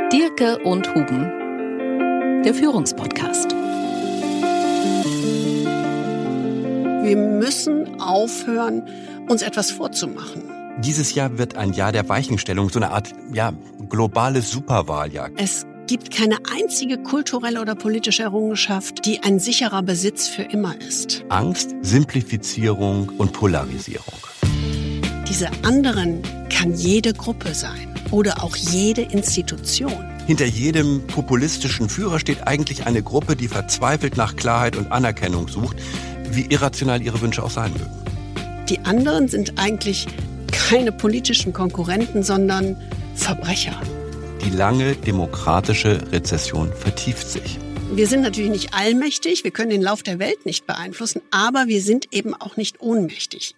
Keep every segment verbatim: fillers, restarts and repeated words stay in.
Dierke und Huben, der Führungspodcast. Wir müssen aufhören, uns etwas vorzumachen. Dieses Jahr wird ein Jahr der Weichenstellung, so eine Art ja, globales Superwahljahr. Es gibt keine einzige kulturelle oder politische Errungenschaft, die ein sicherer Besitz für immer ist. Angst, Simplifizierung und Polarisierung. Diese anderen kann jede Gruppe sein oder auch jede Institution. Hinter jedem populistischen Führer steht eigentlich eine Gruppe, die verzweifelt nach Klarheit und Anerkennung sucht, wie irrational ihre Wünsche auch sein mögen. Die anderen sind eigentlich keine politischen Konkurrenten, sondern Verbrecher. Die lange demokratische Rezession vertieft sich. Wir sind natürlich nicht allmächtig, wir können den Lauf der Welt nicht beeinflussen, aber wir sind eben auch nicht ohnmächtig.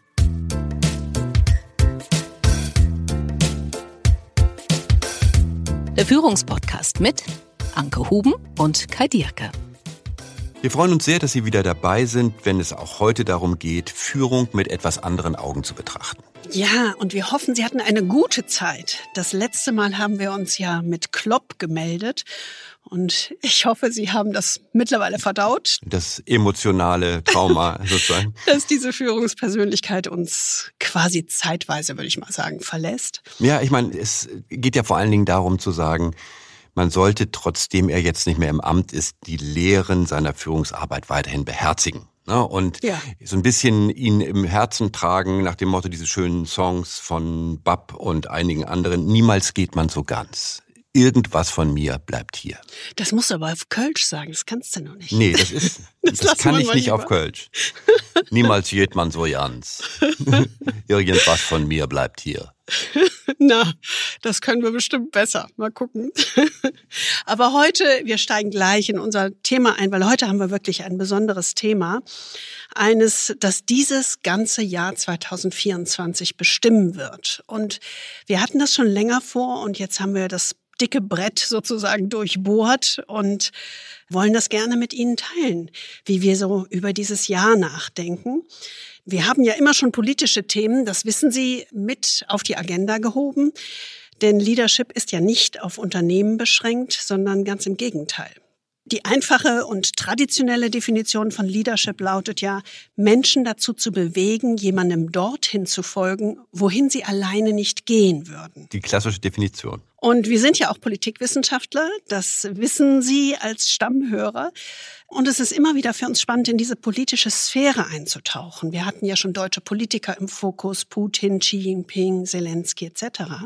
Der Führungspodcast mit Anke Huben und Kai Dierke. Wir freuen uns sehr, dass Sie wieder dabei sind, wenn es auch heute darum geht, Führung mit etwas anderen Augen zu betrachten. Ja, und wir hoffen, Sie hatten eine gute Zeit. Das letzte Mal haben wir uns ja mit Klopp gemeldet. Und ich hoffe, Sie haben das mittlerweile verdaut. Das emotionale Trauma sozusagen. Dass diese Führungspersönlichkeit uns quasi zeitweise, würde ich mal sagen, verlässt. Ja, ich meine, es geht ja vor allen Dingen darum zu sagen, man sollte, trotzdem er jetzt nicht mehr im Amt ist, die Lehren seiner Führungsarbeit weiterhin beherzigen. Und ja. so ein bisschen ihn im Herzen tragen, nach dem Motto diese schönen Songs von Bab und einigen anderen. Niemals geht man so ganz. Irgendwas von mir bleibt hier. Das musst du aber auf Kölsch sagen, das kannst du noch nicht. Nee, das ist, das, das kann ich nicht lieber. Auf Kölsch. Niemals geht man so ganz. Irgendwas von mir bleibt hier. Na, das können wir bestimmt besser. Mal gucken. Aber heute, wir steigen gleich in unser Thema ein, weil heute haben wir wirklich ein besonderes Thema. Eines, das dieses ganze Jahr zwanzig vierundzwanzig bestimmen wird. Und wir hatten das schon länger vor und jetzt haben wir das dicke Brett sozusagen durchbohrt und wollen das gerne mit Ihnen teilen, wie wir so über dieses Jahr nachdenken. Wir haben ja immer schon politische Themen, das wissen Sie, mit auf die Agenda gehoben. Denn Leadership ist ja nicht auf Unternehmen beschränkt, sondern ganz im Gegenteil. Die einfache und traditionelle Definition von Leadership lautet ja, Menschen dazu zu bewegen, jemandem dorthin zu folgen, wohin sie alleine nicht gehen würden. Die klassische Definition. Und wir sind ja auch Politikwissenschaftler, das wissen Sie als Stammhörer. Und es ist immer wieder für uns spannend, in diese politische Sphäre einzutauchen. Wir hatten ja schon deutsche Politiker im Fokus, Putin, Xi Jinping, Zelensky et cetera.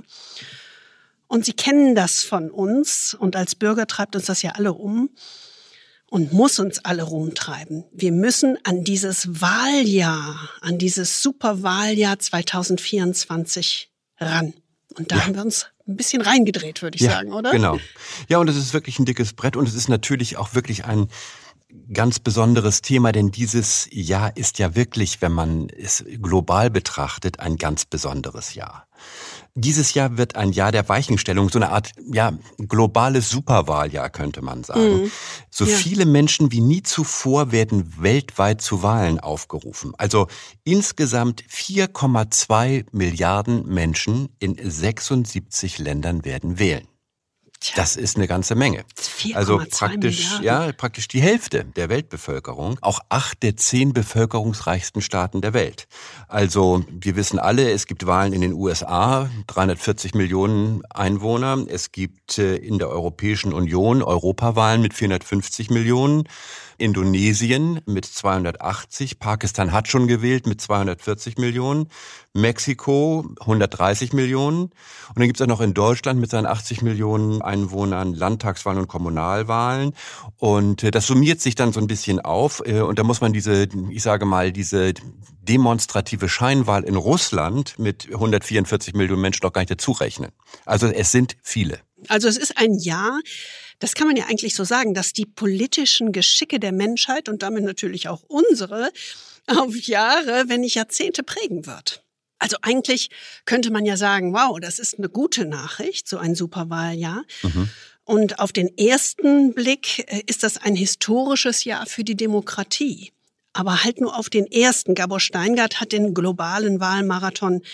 Und Sie kennen das von uns und als Bürger treibt uns das ja alle um und muss uns alle rumtreiben. Wir müssen an dieses Wahljahr, an dieses Superwahljahr zwanzig vierundzwanzig ran. Und da ja. haben wir uns ein bisschen reingedreht, würde ich ja, sagen, oder? Genau. Ja, und es ist wirklich ein dickes Brett und es ist natürlich auch wirklich ein ganz besonderes Thema, denn dieses Jahr ist ja wirklich, wenn man es global betrachtet, ein ganz besonderes Jahr. Dieses Jahr wird ein Jahr der Weichenstellung, so eine Art ja globales Superwahljahr, könnte man sagen. Mhm. So ja. viele Menschen wie nie zuvor werden weltweit zu Wahlen aufgerufen. Also insgesamt vier Komma zwei Milliarden Menschen in sechsundsiebzig Ländern werden wählen. Das ist eine ganze Menge. Also praktisch, ja, praktisch die Hälfte der Weltbevölkerung, auch acht der zehn bevölkerungsreichsten Staaten der Welt. Also wir wissen alle, es gibt Wahlen in den U S A, dreihundertvierzig Millionen Einwohner. Es gibt in der Europäischen Union Europawahlen mit vierhundertfünfzig Millionen. Indonesien mit zweihundertachtzig, Pakistan hat schon gewählt mit zweihundertvierzig Millionen, Mexiko hundertdreißig Millionen und dann gibt es auch noch in Deutschland mit seinen achtzig Millionen Einwohnern Landtagswahlen und Kommunalwahlen und das summiert sich dann so ein bisschen auf und da muss man diese, ich sage mal, diese demonstrative Scheinwahl in Russland mit hundertvierundvierzig Millionen Menschen doch gar nicht dazu rechnen. Also es sind viele. Also es ist ein Jahr, das kann man ja eigentlich so sagen, dass die politischen Geschicke der Menschheit und damit natürlich auch unsere auf Jahre, wenn nicht Jahrzehnte prägen wird. Also eigentlich könnte man ja sagen, wow, das ist eine gute Nachricht, so ein Superwahljahr. Mhm. Und auf den ersten Blick ist das ein historisches Jahr für die Demokratie. Aber halt nur auf den ersten. Gabor Steingart hat den globalen Wahlmarathon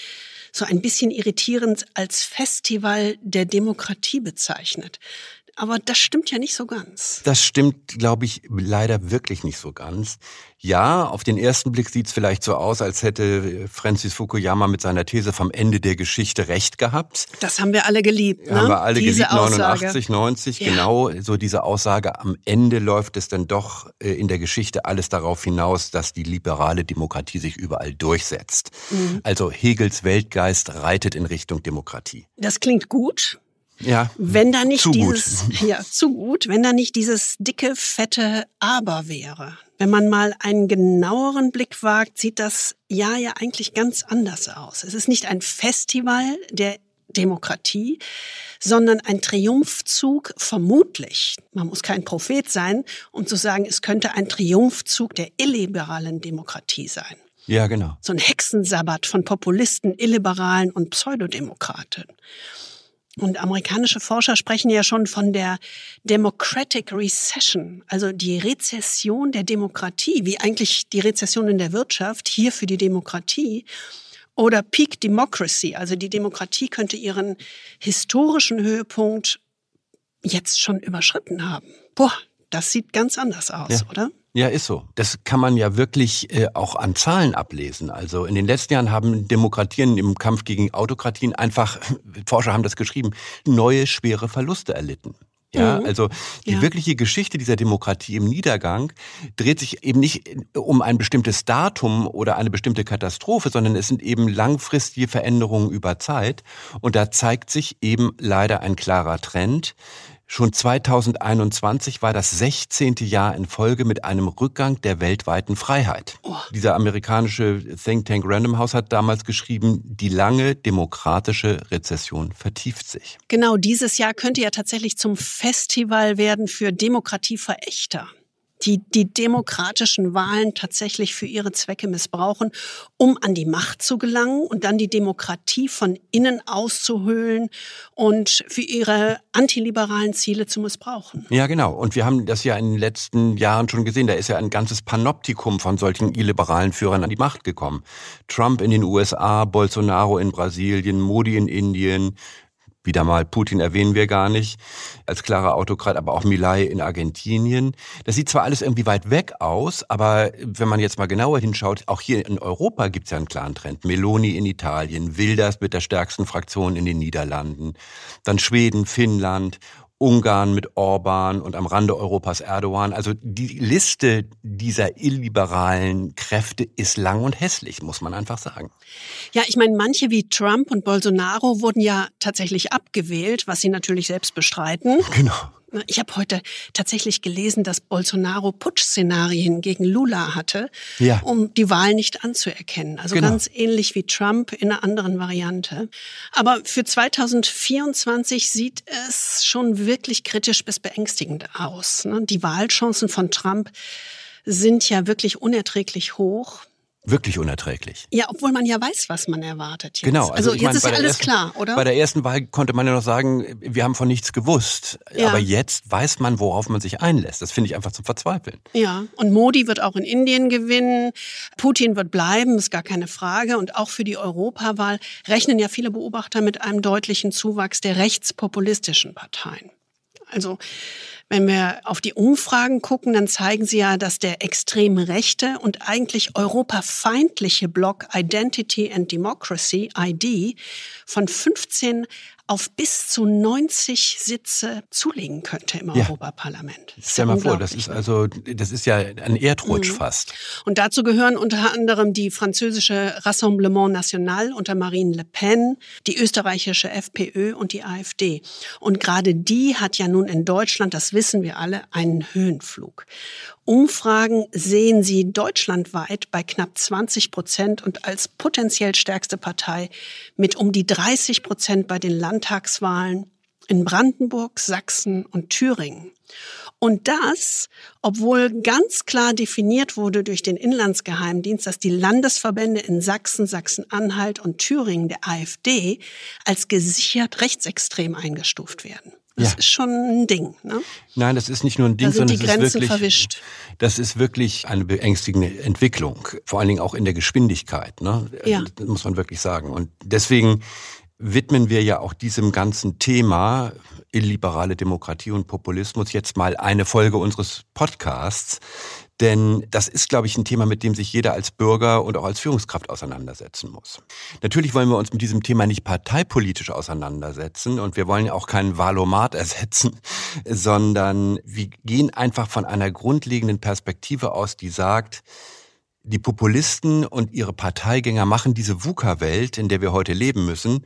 so ein bisschen irritierend als Festival der Demokratie bezeichnet. Aber das stimmt ja nicht so ganz. Das stimmt, glaube ich, leider wirklich nicht so ganz. Ja, auf den ersten Blick sieht es vielleicht so aus, als hätte Francis Fukuyama mit seiner These vom Ende der Geschichte recht gehabt. Das haben wir alle geliebt, ne? Haben wir alle diese geliebt, Aussage. neunundachtzig, neunzig, Ja. genau. So diese Aussage, am Ende läuft es dann doch äh, in der Geschichte alles darauf hinaus, dass die liberale Demokratie sich überall durchsetzt. Mhm. Also Hegels Weltgeist reitet in Richtung Demokratie. Das klingt gut. Ja, Wenn da nicht zu dieses, gut. ja, zu gut, wenn da nicht dieses dicke, fette Aber wäre. Wenn man mal einen genaueren Blick wagt, sieht das Jahr ja eigentlich ganz anders aus. Es ist nicht ein Festival der Demokratie, sondern ein Triumphzug, vermutlich. Man muss kein Prophet sein, um zu sagen, es könnte ein Triumphzug der illiberalen Demokratie sein. Ja, genau. So ein Hexensabbat von Populisten, Illiberalen und Pseudodemokraten. Und amerikanische Forscher sprechen ja schon von der Democratic Recession, also die Rezession der Demokratie, wie eigentlich die Rezession in der Wirtschaft, hier für die Demokratie. Oder Peak Democracy, also die Demokratie könnte ihren historischen Höhepunkt jetzt schon überschritten haben. Boah, das sieht ganz anders aus, Ja. oder? Ja, ist so. Das kann man ja wirklich äh, auch an Zahlen ablesen. Also in den letzten Jahren haben Demokratien im Kampf gegen Autokratien einfach, Forscher haben das geschrieben, neue schwere Verluste erlitten. Ja, Mhm. also die Ja. wirkliche Geschichte dieser Demokratie im Niedergang dreht sich eben nicht um ein bestimmtes Datum oder eine bestimmte Katastrophe, sondern es sind eben langfristige Veränderungen über Zeit. Und da zeigt sich eben leider ein klarer Trend. Schon zweitausendeinundzwanzig war das sechzehnte Jahr in Folge mit einem Rückgang der weltweiten Freiheit. Oh. Dieser amerikanische Think Tank Random House hat damals geschrieben, die lange demokratische Rezession vertieft sich. Genau, dieses Jahr könnte ja tatsächlich zum Festival werden für Demokratieverächter, die die demokratischen Wahlen tatsächlich für ihre Zwecke missbrauchen, um an die Macht zu gelangen und dann die Demokratie von innen auszuhöhlen und für ihre antiliberalen Ziele zu missbrauchen. Ja, genau. Und wir haben das ja in den letzten Jahren schon gesehen. Da ist ja ein ganzes Panoptikum von solchen illiberalen Führern an die Macht gekommen. Trump in den U S A, Bolsonaro in Brasilien, Modi in Indien. Wieder mal, Putin erwähnen wir gar nicht, als klarer Autokrat, aber auch Milei in Argentinien. Das sieht zwar alles irgendwie weit weg aus, aber wenn man jetzt mal genauer hinschaut, auch hier in Europa gibt es ja einen klaren Trend. Meloni in Italien, Wilders mit der stärksten Fraktion in den Niederlanden, dann Schweden, Finnland, Ungarn mit Orban und am Rande Europas Erdogan. Also die Liste dieser illiberalen Kräfte ist lang und hässlich, muss man einfach sagen. Ja, ich meine, manche wie Trump und Bolsonaro wurden ja tatsächlich abgewählt, was sie natürlich selbst bestreiten. Genau. Ich habe heute tatsächlich gelesen, dass Bolsonaro Putsch-Szenarien gegen Lula hatte, Ja. um die Wahl nicht anzuerkennen. Also Genau. ganz ähnlich wie Trump in einer anderen Variante. Aber für zweitausendvierundzwanzig sieht es schon wirklich kritisch bis beängstigend aus. Die Wahlchancen von Trump sind ja wirklich unerträglich hoch. Wirklich unerträglich. Ja, obwohl man ja weiß, was man erwartet jetzt. Genau. Also, ich jetzt meine, ist bei ja der alles ersten, klar, oder? Bei der ersten Wahl konnte man ja noch sagen, wir haben von nichts gewusst. Ja. Aber jetzt weiß man, worauf man sich einlässt. Das finde ich einfach zum Verzweifeln. Ja, und Modi wird auch in Indien gewinnen. Putin wird bleiben, ist gar keine Frage. Und auch für die Europawahl rechnen ja viele Beobachter mit einem deutlichen Zuwachs der rechtspopulistischen Parteien. Also, wenn wir auf die Umfragen gucken, dann zeigen sie ja, dass der extrem rechte und eigentlich europafeindliche Block Identity and Democracy, I D, von fünfzehn auf bis zu neunzig Sitze zulegen könnte im Ja. Europaparlament. Das ist Stell ja mal vor, das unglaublich, ist ne? also, das ist ja ein Erdrutsch Mhm. fast. Und dazu gehören unter anderem die französische Rassemblement National unter Marine Le Pen, die österreichische FPÖ und die AfD. Und gerade die hat ja nun in Deutschland, das wissen wir alle, einen Höhenflug. Umfragen sehen sie deutschlandweit bei knapp zwanzig Prozent und als potenziell stärkste Partei mit um die dreißig Prozent bei den Landtagswahlen in Brandenburg, Sachsen und Thüringen. Und das, obwohl ganz klar definiert wurde durch den Inlandsgeheimdienst, dass die Landesverbände in Sachsen, Sachsen-Anhalt und Thüringen der AfD als gesichert rechtsextrem eingestuft werden. Das ja. ist schon ein Ding, ne? Nein, das ist nicht nur ein Ding, da sind sondern die es Grenzen ist wirklich, verwischt. Das ist wirklich eine beängstigende Entwicklung, vor allen Dingen auch in der Geschwindigkeit, ne? Ja. Das muss man wirklich sagen. Und deswegen widmen wir ja auch diesem ganzen Thema illiberale Demokratie und Populismus jetzt mal eine Folge unseres Podcasts. Denn das ist, glaube ich, ein Thema, mit dem sich jeder als Bürger und auch als Führungskraft auseinandersetzen muss. Natürlich wollen wir uns mit diesem Thema nicht parteipolitisch auseinandersetzen und wir wollen auch keinen Wahlomat ersetzen, sondern wir gehen einfach von einer grundlegenden Perspektive aus, die sagt, die Populisten und ihre Parteigänger machen diese VUCA-Welt, in der wir heute leben müssen,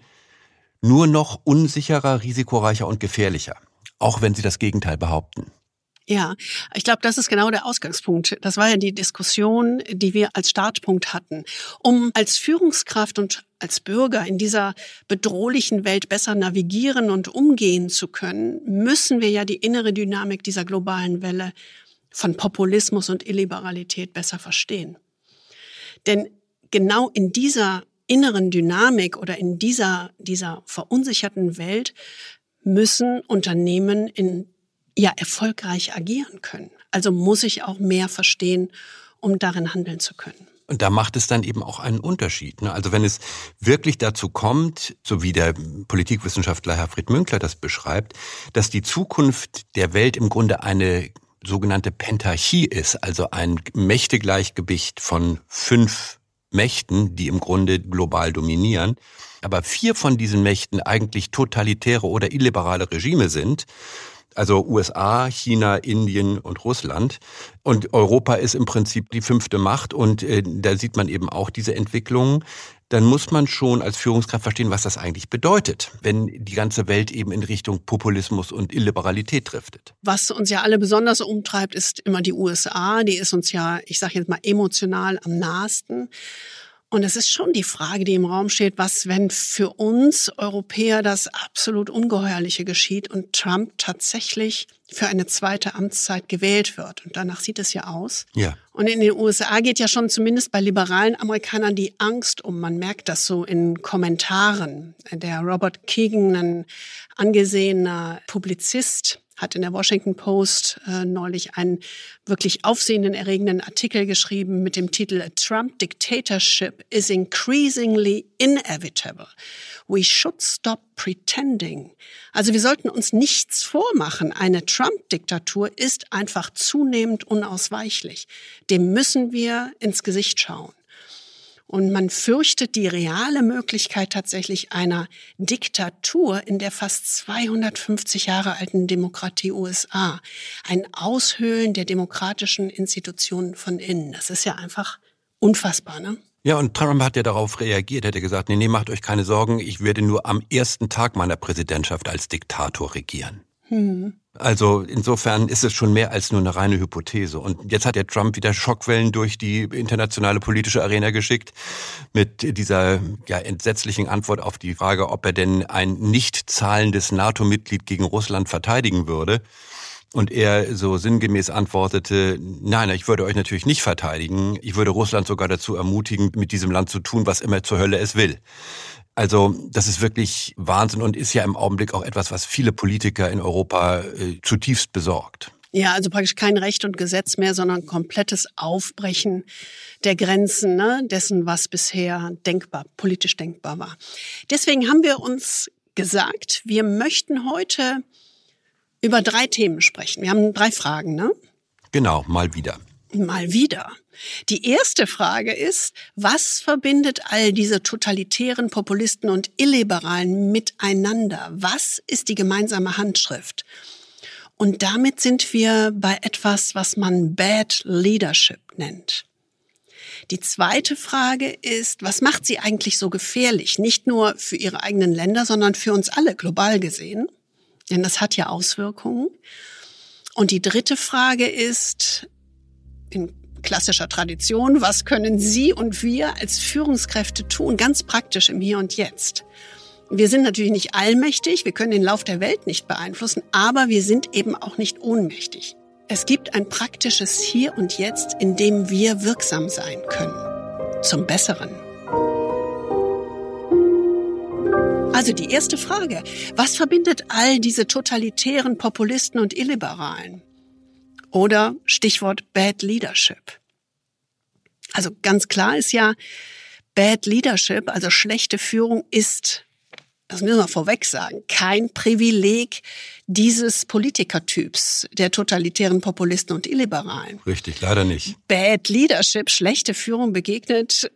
nur noch unsicherer, risikoreicher und gefährlicher, auch wenn sie das Gegenteil behaupten. Ja, ich glaube, das ist genau der Ausgangspunkt. Das war ja die Diskussion, die wir als Startpunkt hatten. Um als Führungskraft und als Bürger in dieser bedrohlichen Welt besser navigieren und umgehen zu können, müssen wir ja die innere Dynamik dieser globalen Welle von Populismus und Illiberalität besser verstehen. Denn genau in dieser inneren Dynamik oder in dieser, dieser verunsicherten Welt müssen Unternehmen in ja erfolgreich agieren können. Also muss ich auch mehr verstehen, um darin handeln zu können. Und da macht es dann eben auch einen Unterschied. Ne? Also wenn es wirklich dazu kommt, so wie der Politikwissenschaftler Herfried Münkler das beschreibt, dass die Zukunft der Welt im Grunde eine sogenannte Pentarchie ist, also ein Mächtegleichgewicht von fünf Mächten, die im Grunde global dominieren, aber vier von diesen Mächten eigentlich totalitäre oder illiberale Regime sind, also U S A, China, Indien und Russland. Und Europa ist im Prinzip die fünfte Macht und äh, da sieht man eben auch diese Entwicklung. Dann muss man schon als Führungskraft verstehen, was das eigentlich bedeutet, wenn die ganze Welt eben in Richtung Populismus und Illiberalität driftet. Was uns ja alle besonders umtreibt, ist immer die U S A. Die ist uns ja, ich sage jetzt mal, emotional am nahesten. Und es ist schon die Frage, die im Raum steht, was, wenn für uns Europäer das absolut Ungeheuerliche geschieht und Trump tatsächlich für eine zweite Amtszeit gewählt wird. Und danach sieht es ja aus. Ja. Und in den U S A geht ja schon zumindest bei liberalen Amerikanern die Angst um. Man merkt das so in Kommentaren. Der Robert Keegan, ein angesehener Publizist, hat in der Washington Post äh, neulich einen wirklich aufsehenerregenden Artikel geschrieben mit dem Titel A Trump Dictatorship is increasingly inevitable. We should stop pretending. Also wir sollten uns nichts vormachen. Eine Trump-Diktatur ist einfach zunehmend unausweichlich. Dem müssen wir ins Gesicht schauen. Und man fürchtet die reale Möglichkeit tatsächlich einer Diktatur in der fast zweihundertfünfzig Jahre alten Demokratie U S A. Ein Aushöhlen der demokratischen Institutionen von innen. Das ist ja einfach unfassbar, ne? Ja, und Trump hat ja darauf reagiert, hat er gesagt, nee, nee, macht euch keine Sorgen, ich werde nur am ersten Tag meiner Präsidentschaft als Diktator regieren. Hm. Also insofern ist es schon mehr als nur eine reine Hypothese. Und jetzt hat der Trump wieder Schockwellen durch die internationale politische Arena geschickt mit dieser ja entsetzlichen Antwort auf die Frage, ob er denn ein nicht zahlendes NATO-Mitglied gegen Russland verteidigen würde. Und er so sinngemäß antwortete, nein, ich würde euch natürlich nicht verteidigen. Ich würde Russland sogar dazu ermutigen, mit diesem Land zu tun, was immer zur Hölle es will. Also das ist wirklich Wahnsinn und ist ja im Augenblick auch etwas, was viele Politiker in Europa äh, zutiefst besorgt. Ja, also praktisch kein Recht und Gesetz mehr, sondern komplettes Aufbrechen der Grenzen, ne, dessen, was bisher denkbar, politisch denkbar war. Deswegen haben wir uns gesagt, wir möchten heute über drei Themen sprechen. Wir haben drei Fragen, ne? Genau, mal wieder. Mal wieder. Die erste Frage ist, was verbindet all diese totalitären Populisten und Illiberalen miteinander? Was ist die gemeinsame Handschrift? Und damit sind wir bei etwas, was man Bad Leadership nennt. Die zweite Frage ist, was macht sie eigentlich so gefährlich? Nicht nur für ihre eigenen Länder, sondern für uns alle global gesehen. Denn das hat ja Auswirkungen. Und die dritte Frage ist, in klassischer Tradition, was können Sie und wir als Führungskräfte tun, ganz praktisch im Hier und Jetzt? Wir sind natürlich nicht allmächtig, wir können den Lauf der Welt nicht beeinflussen, aber wir sind eben auch nicht ohnmächtig. Es gibt ein praktisches Hier und Jetzt, in dem wir wirksam sein können. Zum Besseren. Also die erste Frage, was verbindet all diese totalitären Populisten und Illiberalen? Oder Stichwort Bad Leadership. Also ganz klar ist ja, Bad Leadership, also schlechte Führung, ist, das müssen wir vorweg sagen, kein Privileg dieses Politikertyps, der totalitären Populisten und Illiberalen. Richtig, leider nicht. Bad Leadership, schlechte Führung begegnet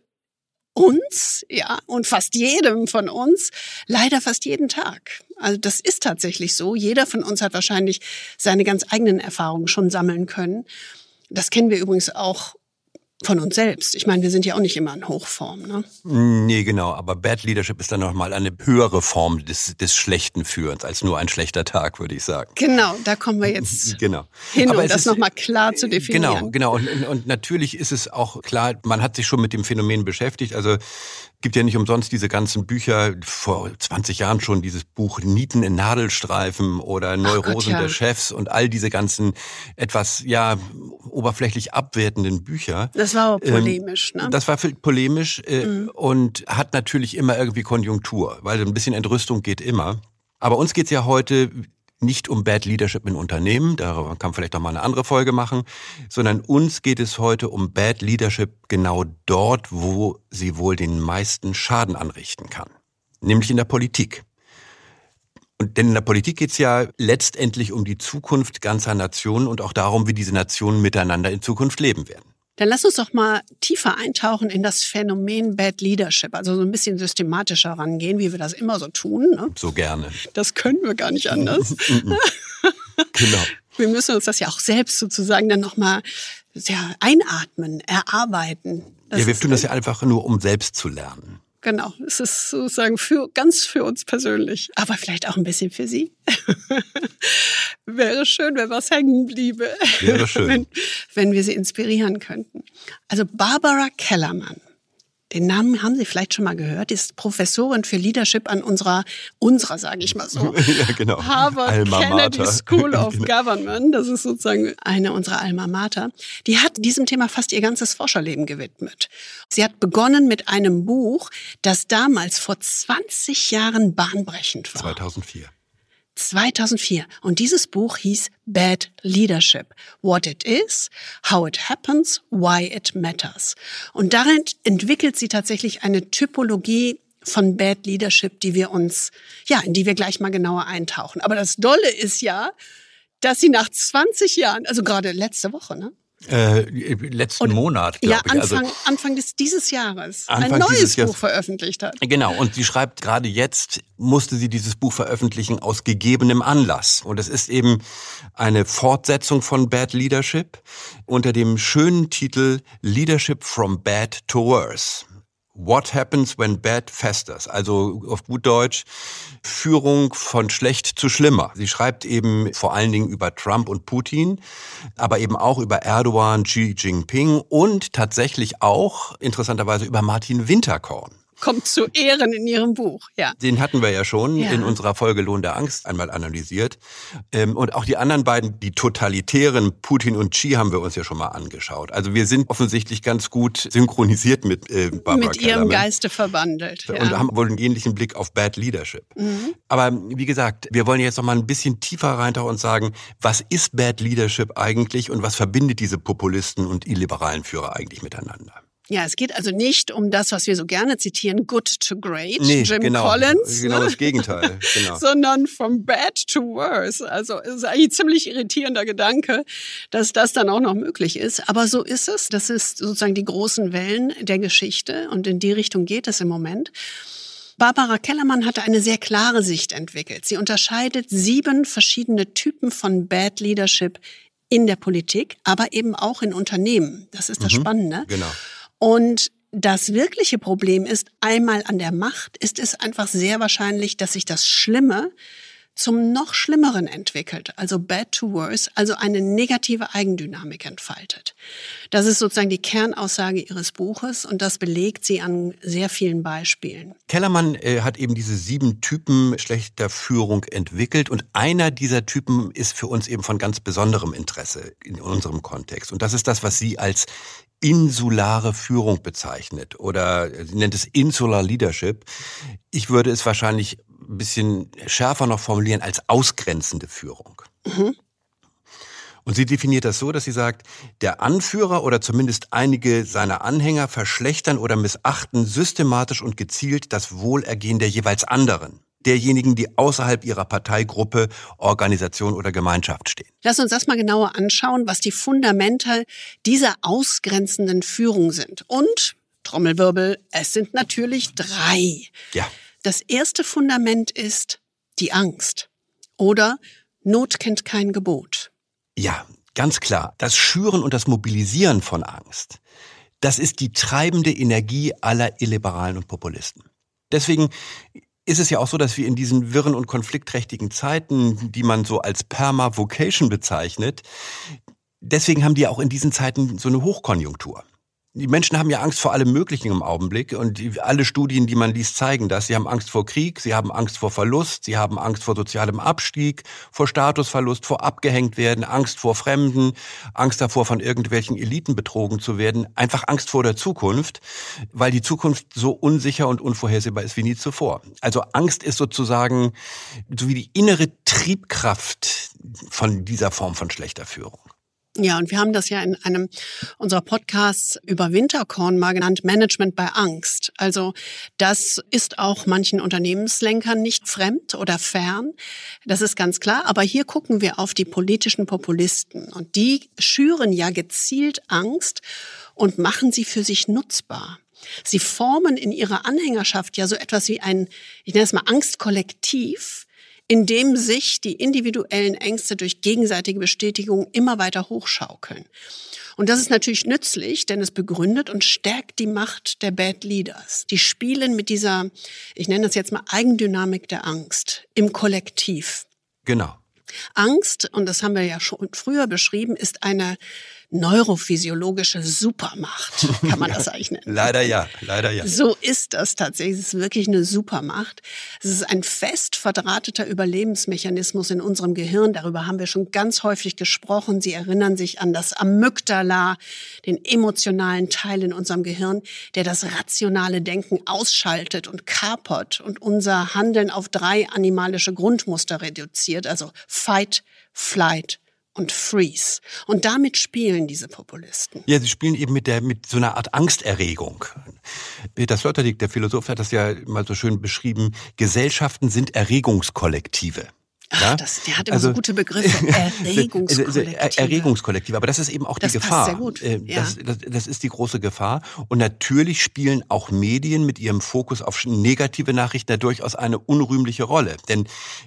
uns, ja, und fast jedem von uns, leider fast jeden Tag. Also das ist tatsächlich so. Jeder von uns hat wahrscheinlich seine ganz eigenen Erfahrungen schon sammeln können. Das kennen wir übrigens auch von uns selbst. Ich meine, wir sind ja auch nicht immer in Hochform, ne? Nee, genau. Aber Bad Leadership ist dann nochmal eine höhere Form des, des schlechten Führens als nur ein schlechter Tag, würde ich sagen. Genau, da kommen wir jetzt genau. hin, Aber um das nochmal klar zu definieren. Genau, genau. Und, und natürlich ist es auch klar, man hat sich schon mit dem Phänomen beschäftigt. Also gibt ja nicht umsonst diese ganzen Bücher, vor zwanzig Jahren schon dieses Buch Nieten in Nadelstreifen oder Neurosen Gott, ja. der Chefs und all diese ganzen etwas, ja, oberflächlich abwertenden Bücher. Das war auch polemisch, ähm, ne? Das war polemisch äh, mhm. und hat natürlich immer irgendwie Konjunktur, weil ein bisschen Entrüstung geht immer. Aber uns geht's ja heute nicht um Bad Leadership in Unternehmen, darüber kann man vielleicht noch mal eine andere Folge machen, sondern uns geht es heute um Bad Leadership genau dort, wo sie wohl den meisten Schaden anrichten kann, nämlich in der Politik. Und denn in der Politik geht es ja letztendlich um die Zukunft ganzer Nationen und auch darum, wie diese Nationen miteinander in Zukunft leben werden. Dann lass uns doch mal tiefer eintauchen in das Phänomen Bad Leadership, also so ein bisschen systematischer rangehen, wie wir das immer so tun. Ne? So gerne. Das können wir gar nicht anders. Genau. Wir müssen uns das ja auch selbst sozusagen dann nochmal ja, einatmen, erarbeiten. Das ja, wir tun das ja einfach nur, um selbst zu lernen. Genau, es ist sozusagen für, ganz für uns persönlich, aber vielleicht auch ein bisschen für Sie. Wäre schön, wenn was hängen bliebe. Wäre schön. Wenn, wenn wir Sie inspirieren könnten. Also Barbara Kellerman, den Namen haben Sie vielleicht schon mal gehört, ist Professorin für Leadership an unserer, unserer sage ich mal so, ja, genau. Harvard Alma Kennedy Mater. School of Genau. Government. Das ist sozusagen eine unserer Alma Mater. Die hat diesem Thema fast ihr ganzes Forscherleben gewidmet. Sie hat begonnen mit einem Buch, das damals vor zwanzig Jahren bahnbrechend war. zweitausendvier. zweitausendvier. Und dieses Buch hieß Bad Leadership. What it is, how it happens, why it matters. Und darin entwickelt sie tatsächlich eine Typologie von Bad Leadership, die wir uns, ja, in die wir gleich mal genauer eintauchen. Aber das Dolle ist ja, dass sie nach zwanzig Jahren, also gerade letzte Woche, ne? Äh, letzten Und, Monat, glaube ja, ich. Anfang, Also, Anfang des, dieses Jahres Anfang ein neues dieses Jahres. Buch veröffentlicht hat. Genau, und sie schreibt gerade jetzt, musste sie dieses Buch veröffentlichen aus gegebenem Anlass. Und es ist eben eine Fortsetzung von Bad Leadership unter dem schönen Titel Leadership from Bad to Worse. What happens when bad festers? Also auf gut Deutsch, Führung von schlecht zu schlimmer. Sie schreibt eben vor allen Dingen über Trump und Putin, aber eben auch über Erdogan, Xi Jinping und tatsächlich auch interessanterweise über Martin Winterkorn. Kommt zu Ehren in ihrem Buch, ja. Den hatten wir ja schon Ja. in unserer Folge Lohn der Angst einmal analysiert. Und auch die anderen beiden, die totalitären Putin und Xi, haben wir uns ja schon mal angeschaut. Also wir sind offensichtlich ganz gut synchronisiert mit äh, Barbara Mit ihrem Kellerman. Geiste verbandelt. Ja. Und haben wohl einen ähnlichen Blick auf Bad Leadership. Mhm. Aber wie gesagt, wir wollen jetzt noch mal ein bisschen tiefer reintauchen und sagen, was ist Bad Leadership eigentlich und was verbindet diese Populisten und illiberalen Führer eigentlich miteinander? Ja, es geht also nicht um das, was wir so gerne zitieren, good to great, Nee, Jim genau, Collins, genau ne? das Gegenteil. Genau. sondern from bad to worse. Also es ist eigentlich ein ziemlich irritierender Gedanke, dass das dann auch noch möglich ist. Aber so ist es. Das ist sozusagen die großen Wellen der Geschichte und in die Richtung geht es im Moment. Barbara Kellerman hatte eine sehr klare Sicht entwickelt. Sie unterscheidet sieben verschiedene Typen von Bad Leadership in der Politik, aber eben auch in Unternehmen. Das ist das Mhm, Spannende. Genau. Und das wirkliche Problem ist, einmal an der Macht ist es einfach sehr wahrscheinlich, dass sich das Schlimme zum noch Schlimmeren entwickelt, also bad to worse, also eine negative Eigendynamik entfaltet. Das ist sozusagen die Kernaussage ihres Buches und das belegt sie an sehr vielen Beispielen. Kellerman äh, hat eben diese sieben Typen schlechter Führung entwickelt und einer dieser Typen ist für uns eben von ganz besonderem Interesse in unserem Kontext. Und das ist das, was sie als insulare Führung bezeichnet oder sie nennt es Insular Leadership. Ich würde es wahrscheinlich ein bisschen schärfer noch formulieren, als ausgrenzende Führung. Mhm. Und sie definiert das so, dass sie sagt, der Anführer oder zumindest einige seiner Anhänger verschlechtern oder missachten systematisch und gezielt das Wohlergehen der jeweils anderen. Derjenigen, die außerhalb ihrer Parteigruppe, Organisation oder Gemeinschaft stehen. Lass uns das mal genauer anschauen, was die Fundamente dieser ausgrenzenden Führung sind. Und, Trommelwirbel, es sind natürlich drei. Ja. Das erste Fundament ist die Angst oder Not kennt kein Gebot. Ja, ganz klar. Das Schüren und das Mobilisieren von Angst, das ist die treibende Energie aller Illiberalen und Populisten. Deswegen ist es ja auch so, dass wir in diesen wirren und konfliktträchtigen Zeiten, die man so als Perma-Vocation bezeichnet, deswegen haben die auch in diesen Zeiten so eine Hochkonjunktur. Die Menschen haben ja Angst vor allem Möglichen im Augenblick und die, alle Studien, die man liest, zeigen das. Sie haben Angst vor Krieg, sie haben Angst vor Verlust, sie haben Angst vor sozialem Abstieg, vor Statusverlust, vor abgehängt werden, Angst vor Fremden, Angst davor, von irgendwelchen Eliten betrogen zu werden, einfach Angst vor der Zukunft, weil die Zukunft so unsicher und unvorhersehbar ist wie nie zuvor. Also Angst ist sozusagen so wie die innere Triebkraft von dieser Form von schlechter Führung. Ja, und wir haben das ja in einem unserer Podcasts über Winterkorn mal genannt, Management bei Angst. Also das ist auch manchen Unternehmenslenkern nicht fremd oder fern. Das ist ganz klar. Aber hier gucken wir auf die politischen Populisten. Und die schüren ja gezielt Angst und machen sie für sich nutzbar. Sie formen in ihrer Anhängerschaft ja so etwas wie ein, ich nenne es mal Angstkollektiv, in dem sich die individuellen Ängste durch gegenseitige Bestätigung immer weiter hochschaukeln. Und das ist natürlich nützlich, denn es begründet und stärkt die Macht der Bad Leaders. Die spielen mit dieser, ich nenne das jetzt mal Eigendynamik der Angst im Kollektiv. Genau. Angst, und das haben wir ja schon früher beschrieben, ist eine neurophysiologische Supermacht, kann man das eigentlich nennen. Leider ja, leider ja. So ist das tatsächlich. Es ist wirklich eine Supermacht. Es ist ein fest verdrahteter Überlebensmechanismus in unserem Gehirn. Darüber haben wir schon ganz häufig gesprochen. Sie erinnern sich an das Amygdala, den emotionalen Teil in unserem Gehirn, der das rationale Denken ausschaltet und kapert und unser Handeln auf drei animalische Grundmuster reduziert, also Fight, Flight und Freeze. Und damit spielen diese Populisten. Ja, sie spielen eben mit der mit so einer Art Angsterregung. Peter Sloterdijk, der Philosoph, hat das ja mal so schön beschrieben. Gesellschaften sind Erregungskollektive. Ach, Ja? das, der hat immer also, so gute Begriffe. Erregungskollektive. Erregungskollektive, aber das ist eben auch die das Gefahr. Passt sehr gut. Ja. Das, das, das ist die große Gefahr. Und natürlich spielen auch Medien mit ihrem Fokus auf negative Nachrichten da durchaus eine unrühmliche Rolle. Denn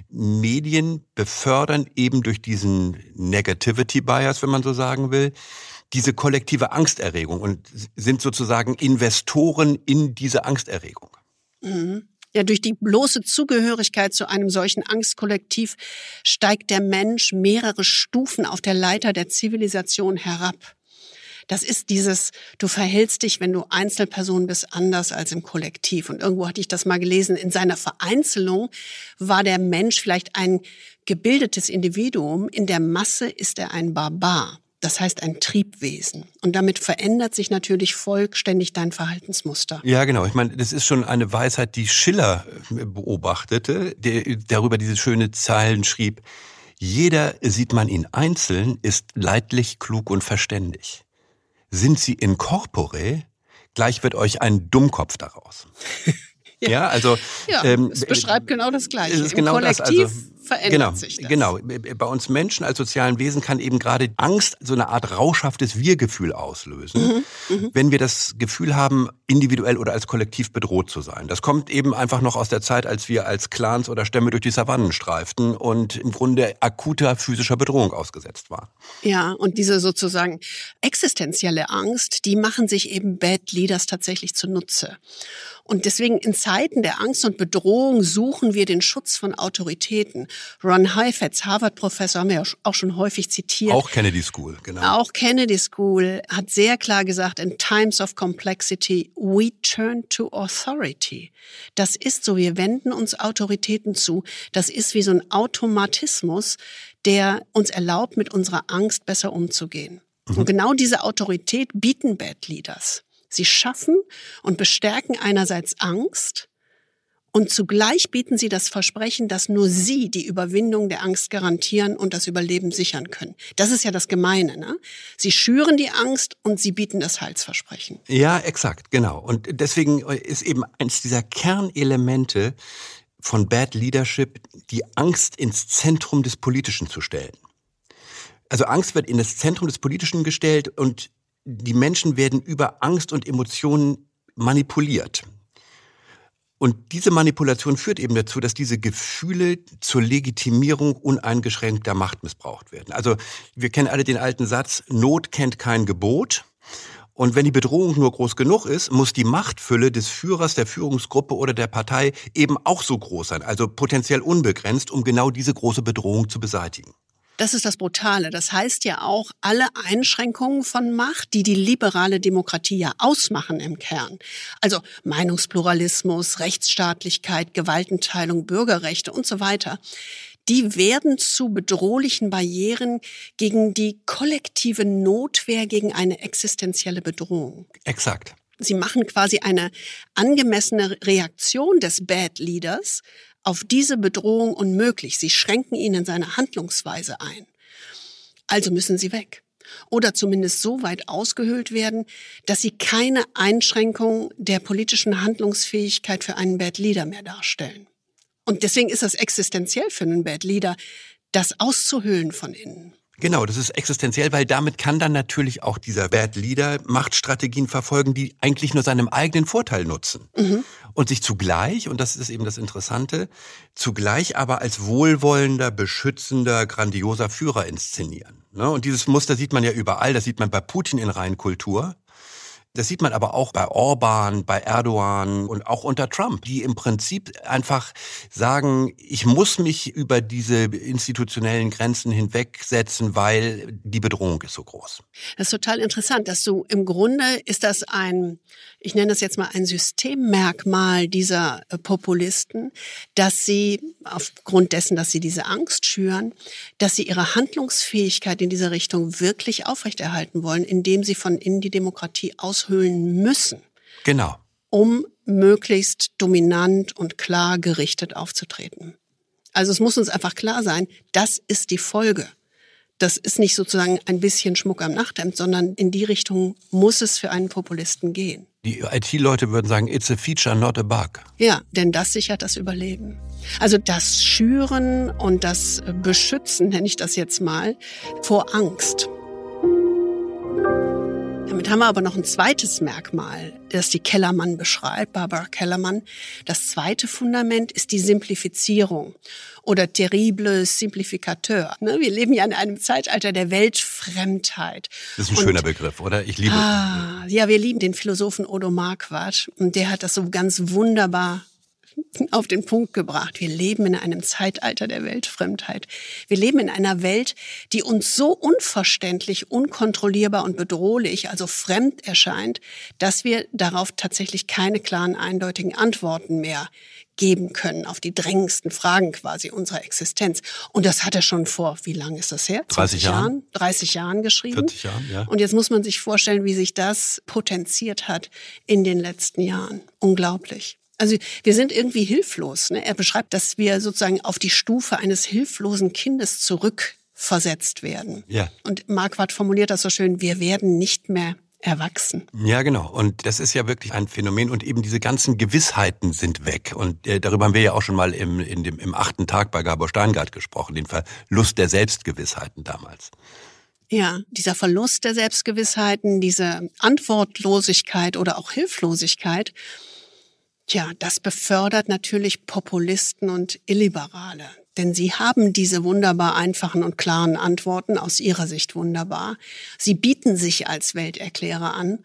Medien befördern eben durch diesen Negativity Bias, wenn man so sagen will, diese kollektive Angsterregung und sind sozusagen Investoren in diese Angsterregung. Mhm. Ja, durch die bloße Zugehörigkeit zu einem solchen Angstkollektiv steigt der Mensch mehrere Stufen auf der Leiter der Zivilisation herab. Das ist dieses, du verhältst dich, wenn du Einzelperson bist, anders als im Kollektiv. Und irgendwo hatte ich das mal gelesen, in seiner Vereinzelung war der Mensch vielleicht ein gebildetes Individuum, in der Masse ist er ein Barbar. Das heißt ein Triebwesen. Und damit verändert sich natürlich vollständig dein Verhaltensmuster. Ja, genau. Ich meine, das ist schon eine Weisheit, die Schiller beobachtete, der darüber diese schöne Zeilen schrieb. Jeder, sieht man ihn einzeln, ist leidlich, klug und verständig. Sind sie in corpore, gleich wird euch ein Dummkopf daraus. Ja, ja, also ja, ähm, es beschreibt genau das Gleiche. Es ist Im genau Kollektiv das, also, verändert genau, sich das. Genau, bei uns Menschen als sozialen Wesen kann eben gerade Angst so eine Art rauschhaftes Wir-Gefühl auslösen, mhm, mhm. wenn wir das Gefühl haben, individuell oder als Kollektiv bedroht zu sein. Das kommt eben einfach noch aus der Zeit, als wir als Clans oder Stämme durch die Savannen streiften und im Grunde akuter physischer Bedrohung ausgesetzt waren. Ja, und diese sozusagen existenzielle Angst, die machen sich eben Bad Leaders tatsächlich zunutze. Und deswegen in Zeiten der Angst und Bedrohung suchen wir den Schutz von Autoritäten. Ron Heifetz, Harvard-Professor, haben wir ja auch schon häufig zitiert. Auch Kennedy School, genau. Auch Kennedy School hat sehr klar gesagt, in times of complexity, we turn to authority. Das ist so, wir wenden uns Autoritäten zu. Das ist wie so ein Automatismus, der uns erlaubt, mit unserer Angst besser umzugehen. Mhm. Und genau diese Autorität bieten Bad Leaders. Sie schaffen und bestärken einerseits Angst Und zugleich bieten sie das Versprechen, dass nur sie die Überwindung der Angst garantieren und das Überleben sichern können. Das ist ja das Gemeine, ne? Sie schüren die Angst und sie bieten das Heilsversprechen. Ja, exakt, genau. Und deswegen ist eben eines dieser Kernelemente von Bad Leadership, die Angst ins Zentrum des Politischen zu stellen. Also Angst wird in das Zentrum des Politischen gestellt und die Menschen werden über Angst und Emotionen manipuliert. Und diese Manipulation führt eben dazu, dass diese Gefühle zur Legitimierung uneingeschränkter Macht missbraucht werden. Also wir kennen alle den alten Satz, Not kennt kein Gebot. Und wenn die Bedrohung nur groß genug ist, muss die Machtfülle des Führers, der Führungsgruppe oder der Partei eben auch so groß sein, also potenziell unbegrenzt, um genau diese große Bedrohung zu beseitigen. Das ist das Brutale. Das heißt ja auch, alle Einschränkungen von Macht, die die liberale Demokratie ja ausmachen im Kern, also Meinungspluralismus, Rechtsstaatlichkeit, Gewaltenteilung, Bürgerrechte und so weiter, die werden zu bedrohlichen Barrieren gegen die kollektive Notwehr gegen eine existenzielle Bedrohung. Exakt. Sie machen quasi eine angemessene Reaktion des Bad Leaders auf diese Bedrohung unmöglich. Sie schränken ihn in seine Handlungsweise ein. Also müssen sie weg. Oder zumindest so weit ausgehöhlt werden, dass sie keine Einschränkung der politischen Handlungsfähigkeit für einen Bad Leader mehr darstellen. Und deswegen ist es existenziell für einen Bad Leader, das auszuhöhlen von innen. Genau, das ist existenziell, weil damit kann dann natürlich auch dieser Bad Leader Machtstrategien verfolgen, die eigentlich nur seinem eigenen Vorteil nutzen. Mhm. Und sich zugleich, und das ist eben das Interessante, zugleich aber als wohlwollender, beschützender, grandioser Führer inszenieren. Und dieses Muster sieht man ja überall, das sieht man bei Putin in Reinkultur. Das sieht man aber auch bei Orban, bei Erdogan und auch unter Trump, die im Prinzip einfach sagen, ich muss mich über diese institutionellen Grenzen hinwegsetzen, weil die Bedrohung ist so groß. Das ist total interessant, dass du im Grunde ist das ein, ich nenne das jetzt mal ein Systemmerkmal dieser Populisten, dass sie aufgrund dessen, dass sie diese Angst schüren, dass sie ihre Handlungsfähigkeit in dieser Richtung wirklich aufrechterhalten wollen, indem sie von innen die Demokratie aus aushöhlen müssen. Genau. Um möglichst dominant und klar gerichtet aufzutreten. Also es muss uns einfach klar sein, das ist die Folge. Das ist nicht sozusagen ein bisschen Schmuck am Nachthemd, sondern in die Richtung muss es für einen Populisten gehen. Die I T-Leute würden sagen, it's a feature, not a bug. Ja, denn das sichert das Überleben. Also das Schüren und das Beschützen, nenne ich das jetzt mal, vor Angst. Damit haben wir aber noch ein zweites Merkmal, das die Kellerman beschreibt, Barbara Kellerman. Das zweite Fundament ist die Simplifizierung oder terrible Simplificateur. Wir leben ja in einem Zeitalter der Weltfremdheit. Das ist ein und, schöner Begriff, oder? Ich liebe ah, Ja, wir lieben den Philosophen Odo Marquardt und der hat das so ganz wunderbar auf den Punkt gebracht. Wir leben in einem Zeitalter der Weltfremdheit. Wir leben in einer Welt, die uns so unverständlich, unkontrollierbar und bedrohlich, also fremd erscheint, dass wir darauf tatsächlich keine klaren, eindeutigen Antworten mehr geben können auf die drängendsten Fragen quasi unserer Existenz. Und das hat er schon vor, wie lange ist das her? dreißig Jahren. dreißig Jahren geschrieben. vierzig Jahren, ja. Und jetzt muss man sich vorstellen, wie sich das potenziert hat in den letzten Jahren. Unglaublich. Also wir sind irgendwie hilflos. Ne? Er beschreibt, dass wir sozusagen auf die Stufe eines hilflosen Kindes zurückversetzt werden. Ja. Und Marquardt formuliert das so schön, wir werden nicht mehr erwachsen. Ja, genau. Und das ist ja wirklich ein Phänomen. Und eben diese ganzen Gewissheiten sind weg. Und äh, darüber haben wir ja auch schon mal im, in dem, im achten Tag bei Gabor Steingart gesprochen, den Verlust der Selbstgewissheiten damals. Ja, dieser Verlust der Selbstgewissheiten, diese Antwortlosigkeit oder auch Hilflosigkeit, tja, das befördert natürlich Populisten und Illiberale. Denn sie haben diese wunderbar einfachen und klaren Antworten, aus ihrer Sicht wunderbar. Sie bieten sich als Welterklärer an,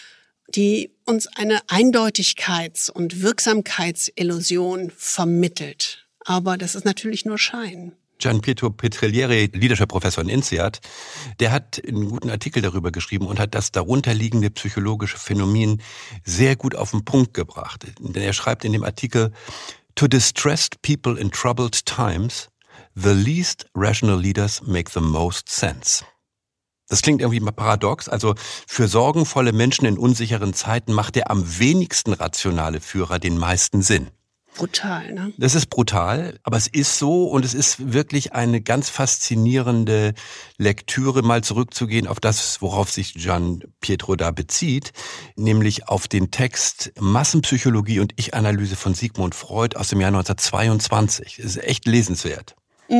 die uns eine Eindeutigkeits- und Wirksamkeitsillusion vermittelt. Aber das ist natürlich nur Schein. Gian Pietro Petriglieri, Leadership-Professor in INSEAD, der hat einen guten Artikel darüber geschrieben und hat das darunterliegende psychologische Phänomen sehr gut auf den Punkt gebracht. Denn er schreibt in dem Artikel, to distressed people in troubled times, the least rational leaders make the most sense. Das klingt irgendwie mal paradox. Also für sorgenvolle Menschen in unsicheren Zeiten macht der am wenigsten rationale Führer den meisten Sinn. Brutal, ne? Das ist brutal, aber es ist so und es ist wirklich eine ganz faszinierende Lektüre, mal zurückzugehen auf das, worauf sich Gian Pietro da bezieht, nämlich auf den Text Massenpsychologie und Ich-Analyse von Sigmund Freud aus dem Jahr neunzehnhundertzweiundzwanzig. Das ist echt lesenswert.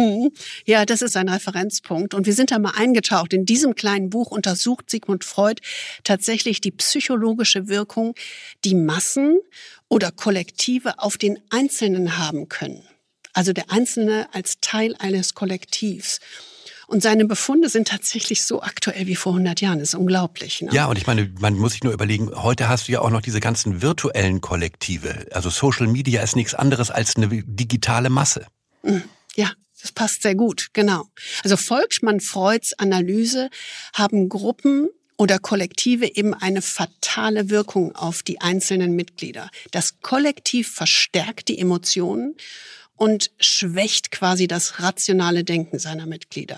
Ja, das ist ein Referenzpunkt. Und wir sind da mal eingetaucht. In diesem kleinen Buch untersucht Sigmund Freud tatsächlich die psychologische Wirkung, die Massen oder Kollektive auf den Einzelnen haben können. Also der Einzelne als Teil eines Kollektivs. Und seine Befunde sind tatsächlich so aktuell wie vor hundert Jahren. Das ist unglaublich. Ne? Ja, und ich meine, man muss sich nur überlegen, heute hast du ja auch noch diese ganzen virtuellen Kollektive. Also Social Media ist nichts anderes als eine digitale Masse. Ja. Das passt sehr gut, genau. Also folgt man Freuds Analyse, haben Gruppen oder Kollektive eben eine fatale Wirkung auf die einzelnen Mitglieder. Das Kollektiv verstärkt die Emotionen und schwächt quasi das rationale Denken seiner Mitglieder.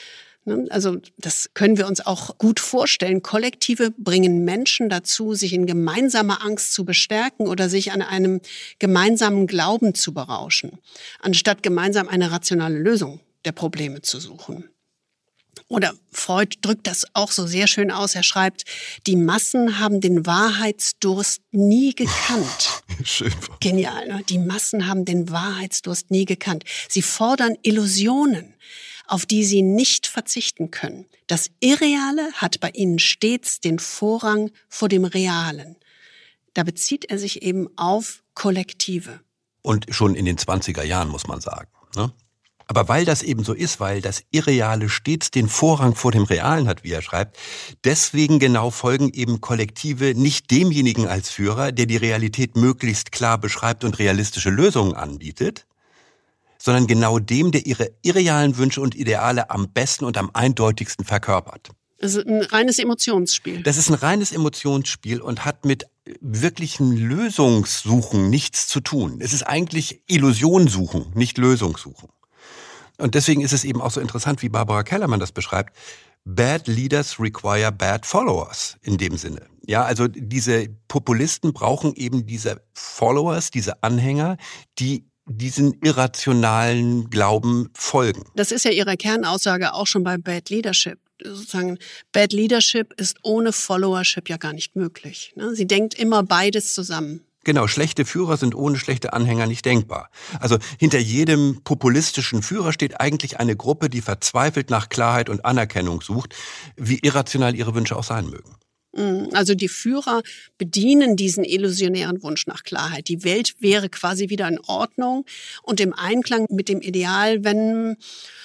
Also das können wir uns auch gut vorstellen. Kollektive bringen Menschen dazu, sich in gemeinsamer Angst zu bestärken oder sich an einem gemeinsamen Glauben zu berauschen, anstatt gemeinsam eine rationale Lösung der Probleme zu suchen. Oder Freud drückt das auch so sehr schön aus. Er schreibt, die Massen haben den Wahrheitsdurst nie gekannt. Schön. Genial, ne? Die Massen haben den Wahrheitsdurst nie gekannt. Sie fordern Illusionen, auf die sie nicht verzichten können. Das Irreale hat bei ihnen stets den Vorrang vor dem Realen. Da bezieht er sich eben auf Kollektive. Und schon in den zwanziger Jahren, muss man sagen. Ne? Aber weil das eben so ist, weil das Irreale stets den Vorrang vor dem Realen hat, wie er schreibt, deswegen genau folgen eben Kollektive nicht demjenigen als Führer, der die Realität möglichst klar beschreibt und realistische Lösungen anbietet, sondern genau dem, der ihre irrealen Wünsche und Ideale am besten und am eindeutigsten verkörpert. Also ein reines Emotionsspiel. Das ist ein reines Emotionsspiel und hat mit wirklichen Lösungssuchen nichts zu tun. Es ist eigentlich Illusionssuchen, nicht Lösungssuchen. Und deswegen ist es eben auch so interessant, wie Barbara Kellermann das beschreibt. Bad leaders require bad followers in dem Sinne. Ja, also diese Populisten brauchen eben diese Followers, diese Anhänger, die diesen irrationalen Glauben folgen. Das ist ja ihre Kernaussage auch schon bei Bad Leadership. Sozusagen, Bad Leadership ist ohne Followership ja gar nicht möglich. Sie denkt immer beides zusammen. Genau, schlechte Führer sind ohne schlechte Anhänger nicht denkbar. Also hinter jedem populistischen Führer steht eigentlich eine Gruppe, die verzweifelt nach Klarheit und Anerkennung sucht, wie irrational ihre Wünsche auch sein mögen. Also die Führer bedienen diesen illusionären Wunsch nach Klarheit. Die Welt wäre quasi wieder in Ordnung und im Einklang mit dem Ideal, wenn,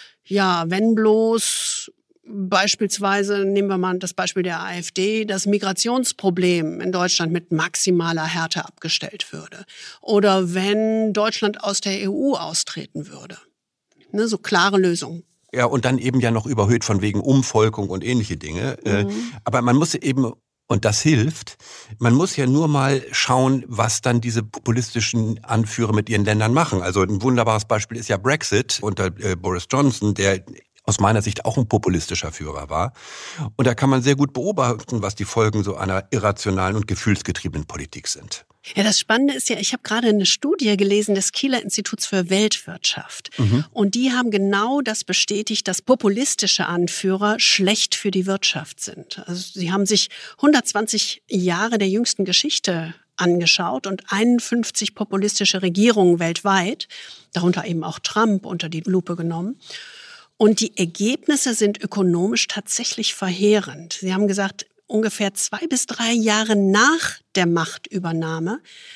ja, wenn bloß beispielsweise, nehmen wir mal das Beispiel der AfD, das Migrationsproblem in Deutschland mit maximaler Härte abgestellt würde. Oder wenn Deutschland aus der E U austreten würde. Ne, so klare Lösungen. Ja, und dann eben ja noch überhöht von wegen Umvolkung und ähnliche Dinge. Mhm. Aber man muss eben, und das hilft, man muss ja nur mal schauen, was dann diese populistischen Anführer mit ihren Ländern machen. Also ein wunderbares Beispiel ist ja Brexit unter äh, Boris Johnson, der aus meiner Sicht auch ein populistischer Führer war. Und da kann man sehr gut beobachten, was die Folgen so einer irrationalen und gefühlsgetriebenen Politik sind. Ja, das Spannende ist ja, ich habe gerade eine Studie gelesen des Kieler Instituts für Weltwirtschaft. Mhm. Und die haben genau das bestätigt, dass populistische Anführer schlecht für die Wirtschaft sind. Also sie haben sich hundertzwanzig Jahre der jüngsten Geschichte angeschaut und einundfünfzig populistische Regierungen weltweit, darunter eben auch Trump, unter die Lupe genommen. Und die Ergebnisse sind ökonomisch tatsächlich verheerend. Sie haben gesagt, ungefähr zwei bis drei Jahre nach der Machtübernahme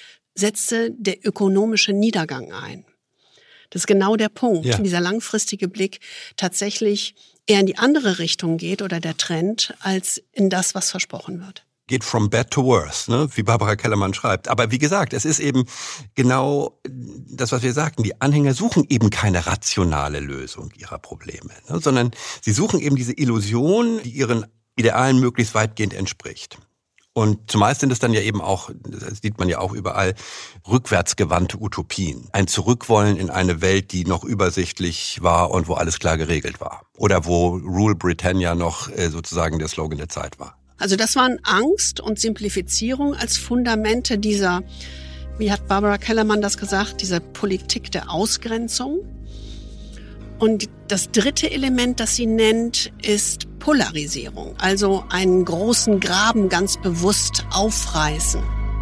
setzte der ökonomische Niedergang ein. Das ist genau der Punkt. Ja. Dieser langfristige Blick tatsächlich eher in die andere Richtung geht oder der Trend, als in das, was versprochen wird. Geht from bad to worse, ne? Wie Barbara Kellermann schreibt. Aber wie gesagt, es ist eben genau das, was wir sagten. Die Anhänger suchen eben keine rationale Lösung ihrer Probleme, ne? Sondern sie suchen eben diese Illusion, die ihren Idealen möglichst weitgehend entspricht. Und zumeist sind es dann ja eben auch, das sieht man ja auch überall, rückwärtsgewandte Utopien. Ein Zurückwollen in eine Welt, die noch übersichtlich war und wo alles klar geregelt war. Oder wo Rule Britannia noch sozusagen der Slogan der Zeit war. Also das waren Angst und Simplifizierung als Fundamente dieser wie hat Barbara Kellerman das gesagt, diese Politik der Ausgrenzung. Und das dritte Element, das sie nennt, ist Polarisierung, also einen großen Graben ganz bewusst aufreißen.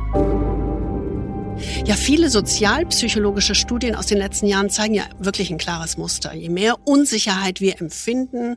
Ja, viele sozialpsychologische Studien aus den letzten Jahren zeigen ja wirklich ein klares Muster. Je mehr Unsicherheit wir empfinden,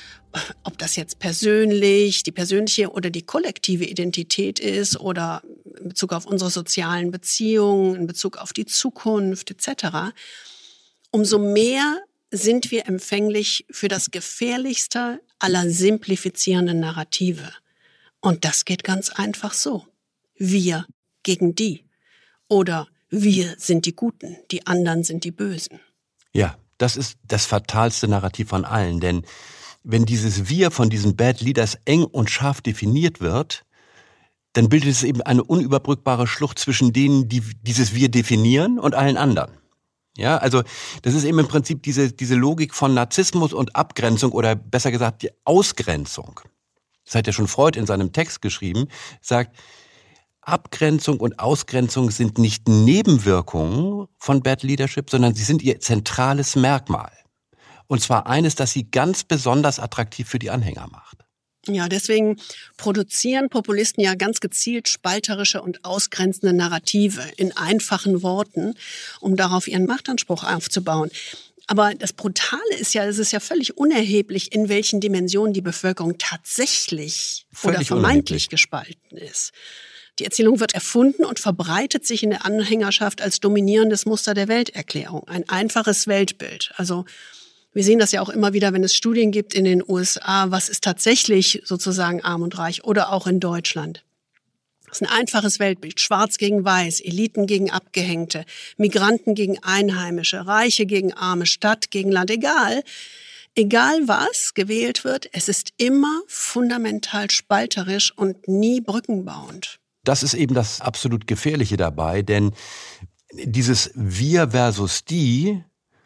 ob das jetzt persönlich, die persönliche oder die kollektive Identität ist oder in Bezug auf unsere sozialen Beziehungen, in Bezug auf die Zukunft et cetera, umso mehr sind wir empfänglich für das gefährlichste aller simplifizierenden Narrative. Und das geht ganz einfach so. Wir gegen die. Oder wir sind die Guten, die anderen sind die Bösen. Ja, das ist das fatalste Narrativ von allen, denn wenn dieses Wir von diesen Bad Leaders eng und scharf definiert wird, dann bildet es eben eine unüberbrückbare Schlucht zwischen denen, die dieses Wir definieren und allen anderen. Ja, also das ist eben im Prinzip diese, diese Logik von Narzissmus und Abgrenzung oder besser gesagt die Ausgrenzung. Das hat ja schon Freud in seinem Text geschrieben, sagt, Abgrenzung und Ausgrenzung sind nicht Nebenwirkungen von Bad Leadership, sondern sie sind ihr zentrales Merkmal. Und zwar eines, das sie ganz besonders attraktiv für die Anhänger macht. Ja, deswegen produzieren Populisten ja ganz gezielt spalterische und ausgrenzende Narrative in einfachen Worten, um darauf ihren Machtanspruch aufzubauen. Aber das Brutale ist ja, es ist ja völlig unerheblich, in welchen Dimensionen die Bevölkerung tatsächlich völlig oder vermeintlich gespalten ist. Die Erzählung wird erfunden und verbreitet sich in der Anhängerschaft als dominierendes Muster der Welterklärung. Ein einfaches Weltbild. Also wir sehen das ja auch immer wieder, wenn es Studien gibt in den U S A, was ist tatsächlich sozusagen arm und reich oder auch in Deutschland. Das ist ein einfaches Weltbild. Schwarz gegen Weiß, Eliten gegen Abgehängte, Migranten gegen Einheimische, Reiche gegen Arme, Stadt gegen Land. Egal, egal was gewählt wird, es ist immer fundamental spalterisch und nie brückenbauend. Das ist eben das absolut Gefährliche dabei, denn dieses Wir versus die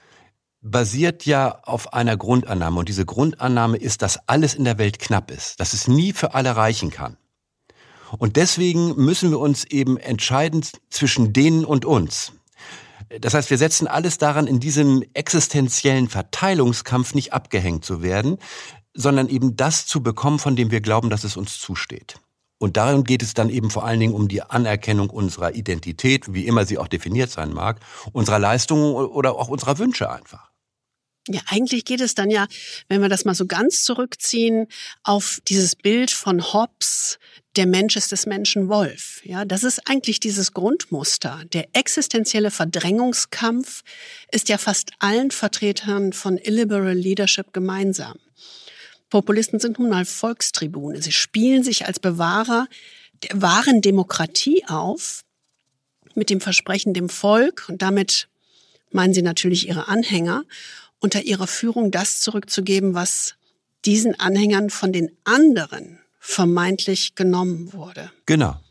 basiert ja auf einer Grundannahme. Und diese Grundannahme ist, dass alles in der Welt knapp ist, dass es nie für alle reichen kann. Und deswegen müssen wir uns eben entscheiden zwischen denen und uns. Das heißt, wir setzen alles daran, in diesem existenziellen Verteilungskampf nicht abgehängt zu werden, sondern eben das zu bekommen, von dem wir glauben, dass es uns zusteht. Und darum geht es dann eben vor allen Dingen um die Anerkennung unserer Identität, wie immer sie auch definiert sein mag, unserer Leistungen oder auch unserer Wünsche einfach. Ja, eigentlich geht es dann ja, wenn wir das mal so ganz zurückziehen, auf dieses Bild von Hobbes, der Mensch ist des Menschen Wolf. Ja, das ist eigentlich dieses Grundmuster. Der existenzielle Verdrängungskampf ist ja fast allen Vertretern von Illiberal Leadership gemeinsam. Populisten sind nun mal Volkstribune. Sie spielen sich als Bewahrer der wahren Demokratie auf, mit dem Versprechen, dem Volk, und damit meinen sie natürlich ihre Anhänger, unter ihrer Führung das zurückzugeben, was diesen Anhängern von den anderen vermeintlich genommen wurde. Genau.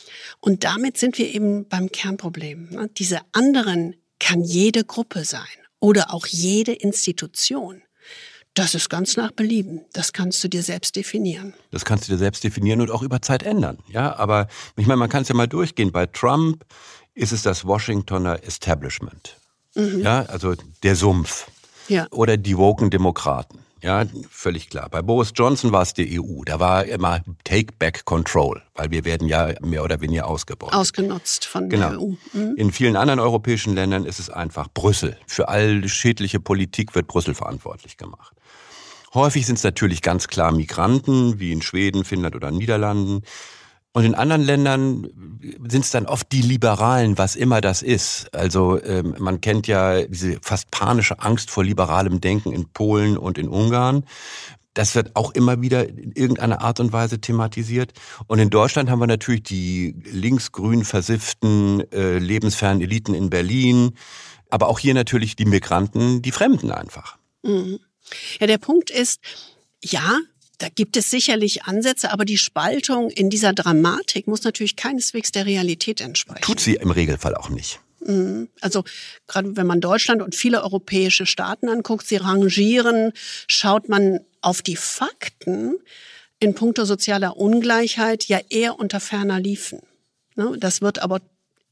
Und damit sind wir eben beim Kernproblem. Diese anderen kann jede Gruppe sein oder auch jede Institution. Das ist ganz nach Belieben. Das kannst du dir selbst definieren. Das kannst du dir selbst definieren und auch über Zeit ändern. Ja, aber ich meine, man kann es ja mal durchgehen. Bei Trump ist es das Washingtoner Establishment. Mhm. Ja, also der Sumpf. Ja. Oder die woken Demokraten. Ja, völlig klar. Bei Boris Johnson war es die E U. Da war immer Take Back Control, weil wir werden ja mehr oder weniger ausgebeutet. Ausgenutzt von genau. der E U. Mhm. In vielen anderen europäischen Ländern ist es einfach Brüssel. Für all schädliche Politik wird Brüssel verantwortlich gemacht. Häufig sind es natürlich ganz klar Migranten, wie in Schweden, Finnland oder Niederlanden. Und in anderen Ländern sind es dann oft die Liberalen, was immer das ist. Also ähm, man kennt ja diese fast panische Angst vor liberalem Denken in Polen und in Ungarn. Das wird auch immer wieder in irgendeiner Art und Weise thematisiert. Und in Deutschland haben wir natürlich die linksgrün versifften, äh, lebensfernen Eliten in Berlin. Aber auch hier natürlich die Migranten, die Fremden einfach. Mhm. Ja, der Punkt ist, ja, da gibt es sicherlich Ansätze, aber die Spaltung in dieser Dramatik muss natürlich keineswegs der Realität entsprechen. Tut sie im Regelfall auch nicht. Also gerade wenn man Deutschland und viele europäische Staaten anguckt, sie rangieren, schaut man auf die Fakten in puncto sozialer Ungleichheit ja eher unter ferner Liefen. Das wird aber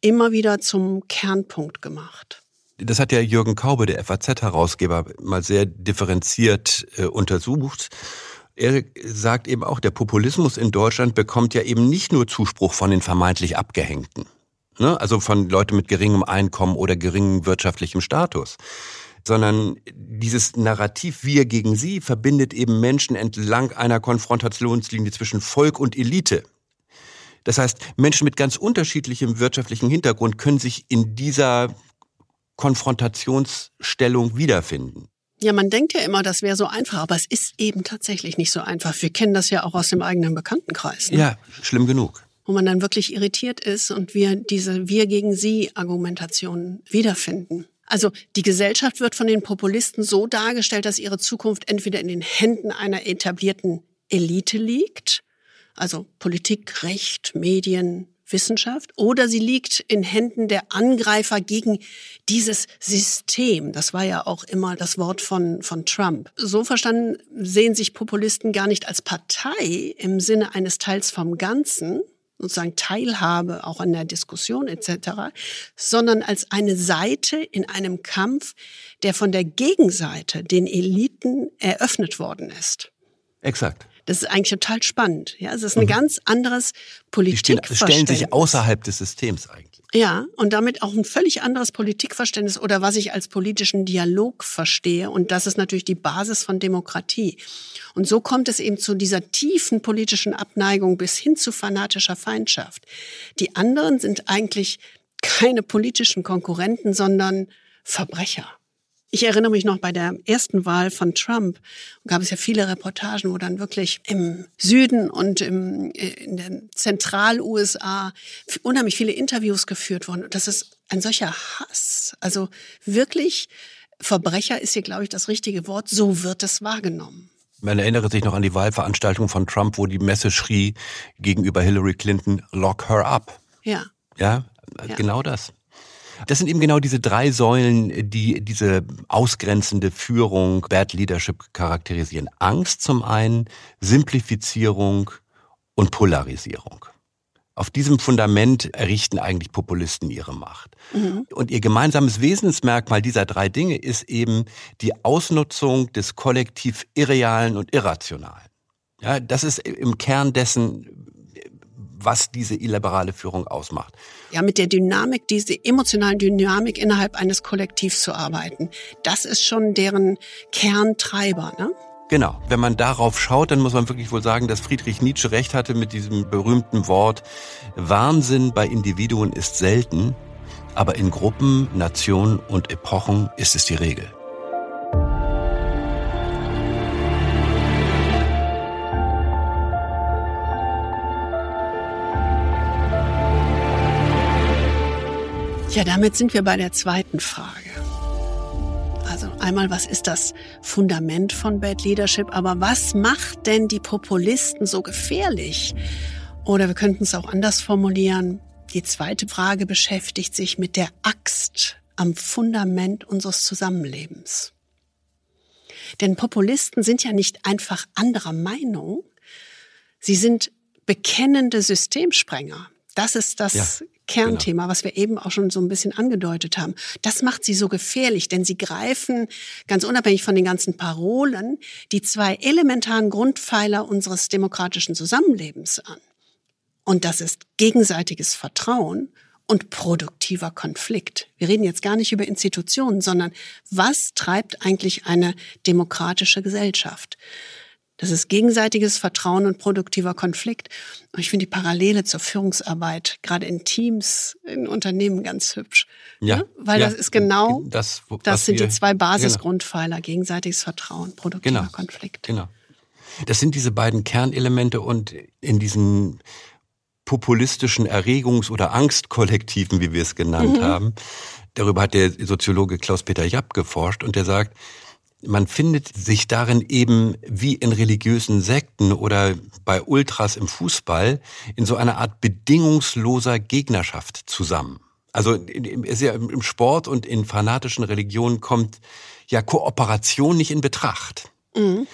immer wieder zum Kernpunkt gemacht. Das hat ja Jürgen Kaube, der F A Z-Herausgeber, mal sehr differenziert äh, untersucht. Er sagt eben auch, der Populismus in Deutschland bekommt ja eben nicht nur Zuspruch von den vermeintlich Abgehängten, ne? Also von Leuten mit geringem Einkommen oder geringem wirtschaftlichem Status, sondern dieses Narrativ Wir gegen Sie verbindet eben Menschen entlang einer Konfrontationslinie zwischen Volk und Elite. Das heißt, Menschen mit ganz unterschiedlichem wirtschaftlichen Hintergrund können sich in dieser Konfrontationsstellung wiederfinden. Ja, man denkt ja immer, das wäre so einfach, aber es ist eben tatsächlich nicht so einfach. Wir kennen das ja auch aus dem eigenen Bekanntenkreis. Ne? Ja, schlimm genug. Wo man dann wirklich irritiert ist und wir diese Wir gegen Sie Argumentation wiederfinden. Also die Gesellschaft wird von den Populisten so dargestellt, dass ihre Zukunft entweder in den Händen einer etablierten Elite liegt, also Politik, Recht, Medien, Wissenschaft, oder sie liegt in Händen der Angreifer gegen dieses System. Das war ja auch immer das Wort von, von Trump. So verstanden sehen sich Populisten gar nicht als Partei im Sinne eines Teils vom Ganzen, sozusagen Teilhabe auch an der Diskussion et cetera, sondern als eine Seite in einem Kampf, der von der Gegenseite, den Eliten, eröffnet worden ist. Exakt. Das ist eigentlich total spannend. Ja, es ist ein mhm. ganz anderes Politikverständnis. Die stellen sich außerhalb des Systems eigentlich. Ja, und damit auch ein völlig anderes Politikverständnis oder was ich als politischen Dialog verstehe. Und das ist natürlich die Basis von Demokratie. Und so kommt es eben zu dieser tiefen politischen Abneigung bis hin zu fanatischer Feindschaft. Die anderen sind eigentlich keine politischen Konkurrenten, sondern Verbrecher. Ich erinnere mich noch, bei der ersten Wahl von Trump gab es ja viele Reportagen, wo dann wirklich im Süden und im, in den Zentral-U S A unheimlich viele Interviews geführt wurden. Und das ist ein solcher Hass. Also wirklich, Verbrecher ist hier, glaube ich, das richtige Wort. So wird es wahrgenommen. Man erinnere sich noch an die Wahlveranstaltung von Trump, wo die Messe schrie gegenüber Hillary Clinton, lock her up. Ja. Ja, ja. Genau das. Das sind eben genau diese drei Säulen, die diese ausgrenzende Führung, Bad Leadership charakterisieren. Angst zum einen, Simplifizierung und Polarisierung. Auf diesem Fundament errichten eigentlich Populisten ihre Macht. Mhm. Und ihr gemeinsames Wesensmerkmal dieser drei Dinge ist eben die Ausnutzung des kollektiv Irrealen und Irrationalen. Ja, das ist im Kern dessen, was diese illiberale Führung ausmacht. Ja, mit der Dynamik, diese emotionalen Dynamik innerhalb eines Kollektivs zu arbeiten, das ist schon deren Kerntreiber, ne? Genau. Wenn man darauf schaut, dann muss man wirklich wohl sagen, dass Friedrich Nietzsche recht hatte mit diesem berühmten Wort, Wahnsinn bei Individuen ist selten, aber in Gruppen, Nationen und Epochen ist es die Regel. Ja, damit sind wir bei der zweiten Frage. Also einmal, was ist das Fundament von Bad Leadership? Aber was macht denn die Populisten so gefährlich? Oder wir könnten es auch anders formulieren. Die zweite Frage beschäftigt sich mit der Axt am Fundament unseres Zusammenlebens. Denn Populisten sind ja nicht einfach anderer Meinung. Sie sind bekennende Systemsprenger. Das ist das ja, Kernthema, genau. Was wir eben auch schon so ein bisschen angedeutet haben. Das macht sie so gefährlich, denn sie greifen, ganz unabhängig von den ganzen Parolen, die zwei elementaren Grundpfeiler unseres demokratischen Zusammenlebens an. Und das ist gegenseitiges Vertrauen und produktiver Konflikt. Wir reden jetzt gar nicht über Institutionen, sondern was treibt eigentlich eine demokratische Gesellschaft? Das ist gegenseitiges Vertrauen und produktiver Konflikt. Und ich finde die Parallele zur Führungsarbeit, gerade in Teams, in Unternehmen, ganz hübsch. Ja, ne? Weil ja, das ist genau, das, das sind wir, die zwei Basisgrundpfeiler, genau. Gegenseitiges Vertrauen, produktiver genau, Konflikt. Genau. Das sind diese beiden Kernelemente und in diesen populistischen Erregungs- oder Angstkollektiven, wie wir es genannt mhm. haben, darüber hat der Soziologe Klaus-Peter Japp geforscht und der sagt, man findet sich darin eben wie in religiösen Sekten oder bei Ultras im Fußball in so einer Art bedingungsloser Gegnerschaft zusammen. Also ist ja im Sport und in fanatischen Religionen kommt ja Kooperation nicht in Betracht. Mhm.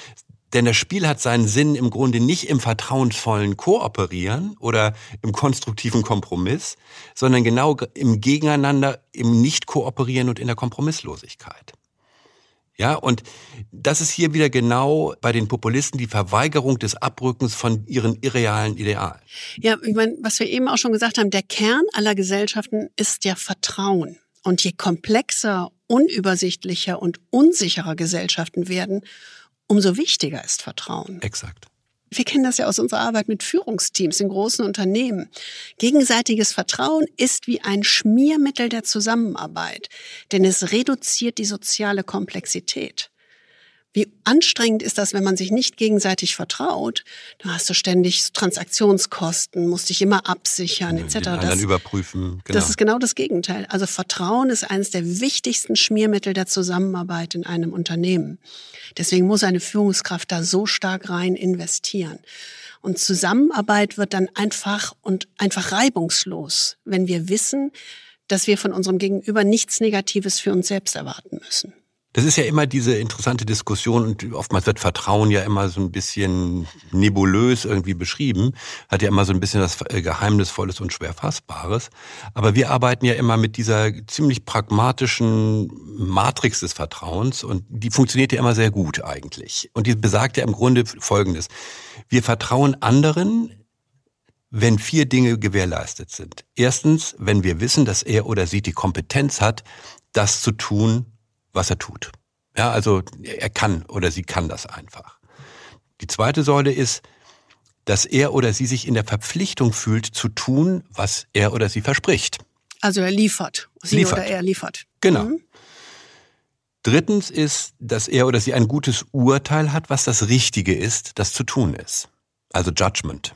Denn das Spiel hat seinen Sinn im Grunde nicht im vertrauensvollen Kooperieren oder im konstruktiven Kompromiss, sondern genau im Gegeneinander, im Nicht-Kooperieren und in der Kompromisslosigkeit. Ja, und das ist hier wieder genau bei den Populisten die Verweigerung des Abrückens von ihren irrealen Idealen. Ja, ich meine, was wir eben auch schon gesagt haben, der Kern aller Gesellschaften ist ja Vertrauen. Und je komplexer, unübersichtlicher und unsicherer Gesellschaften werden, umso wichtiger ist Vertrauen. Exakt. Wir kennen das ja aus unserer Arbeit mit Führungsteams in großen Unternehmen. Gegenseitiges Vertrauen ist wie ein Schmiermittel der Zusammenarbeit, denn es reduziert die soziale Komplexität. Wie anstrengend ist das, wenn man sich nicht gegenseitig vertraut? Da hast du ständig Transaktionskosten, musst dich immer absichern, et cetera. Den anderen überprüfen. Genau. Das ist genau das Gegenteil. Also Vertrauen ist eines der wichtigsten Schmiermittel der Zusammenarbeit in einem Unternehmen. Deswegen muss eine Führungskraft da so stark rein investieren. Und Zusammenarbeit wird dann einfach und einfach reibungslos, wenn wir wissen, dass wir von unserem Gegenüber nichts Negatives für uns selbst erwarten müssen. Das ist ja immer diese interessante Diskussion und oftmals wird Vertrauen ja immer so ein bisschen nebulös irgendwie beschrieben, hat ja immer so ein bisschen was Geheimnisvolles und schwer Fassbares. Aber wir arbeiten ja immer mit dieser ziemlich pragmatischen Matrix des Vertrauens und die funktioniert ja immer sehr gut eigentlich. Und die besagt ja im Grunde Folgendes. Wir vertrauen anderen, wenn vier Dinge gewährleistet sind. Erstens, wenn wir wissen, dass er oder sie die Kompetenz hat, das zu tun, was er tut. Ja, also er kann oder sie kann das einfach. Die zweite Säule ist, dass er oder sie sich in der Verpflichtung fühlt, zu tun, was er oder sie verspricht. Also er liefert. Sie liefert. oder er liefert. Genau. Mhm. Drittens ist, dass er oder sie ein gutes Urteil hat, was das Richtige ist, das zu tun ist. Also Judgment.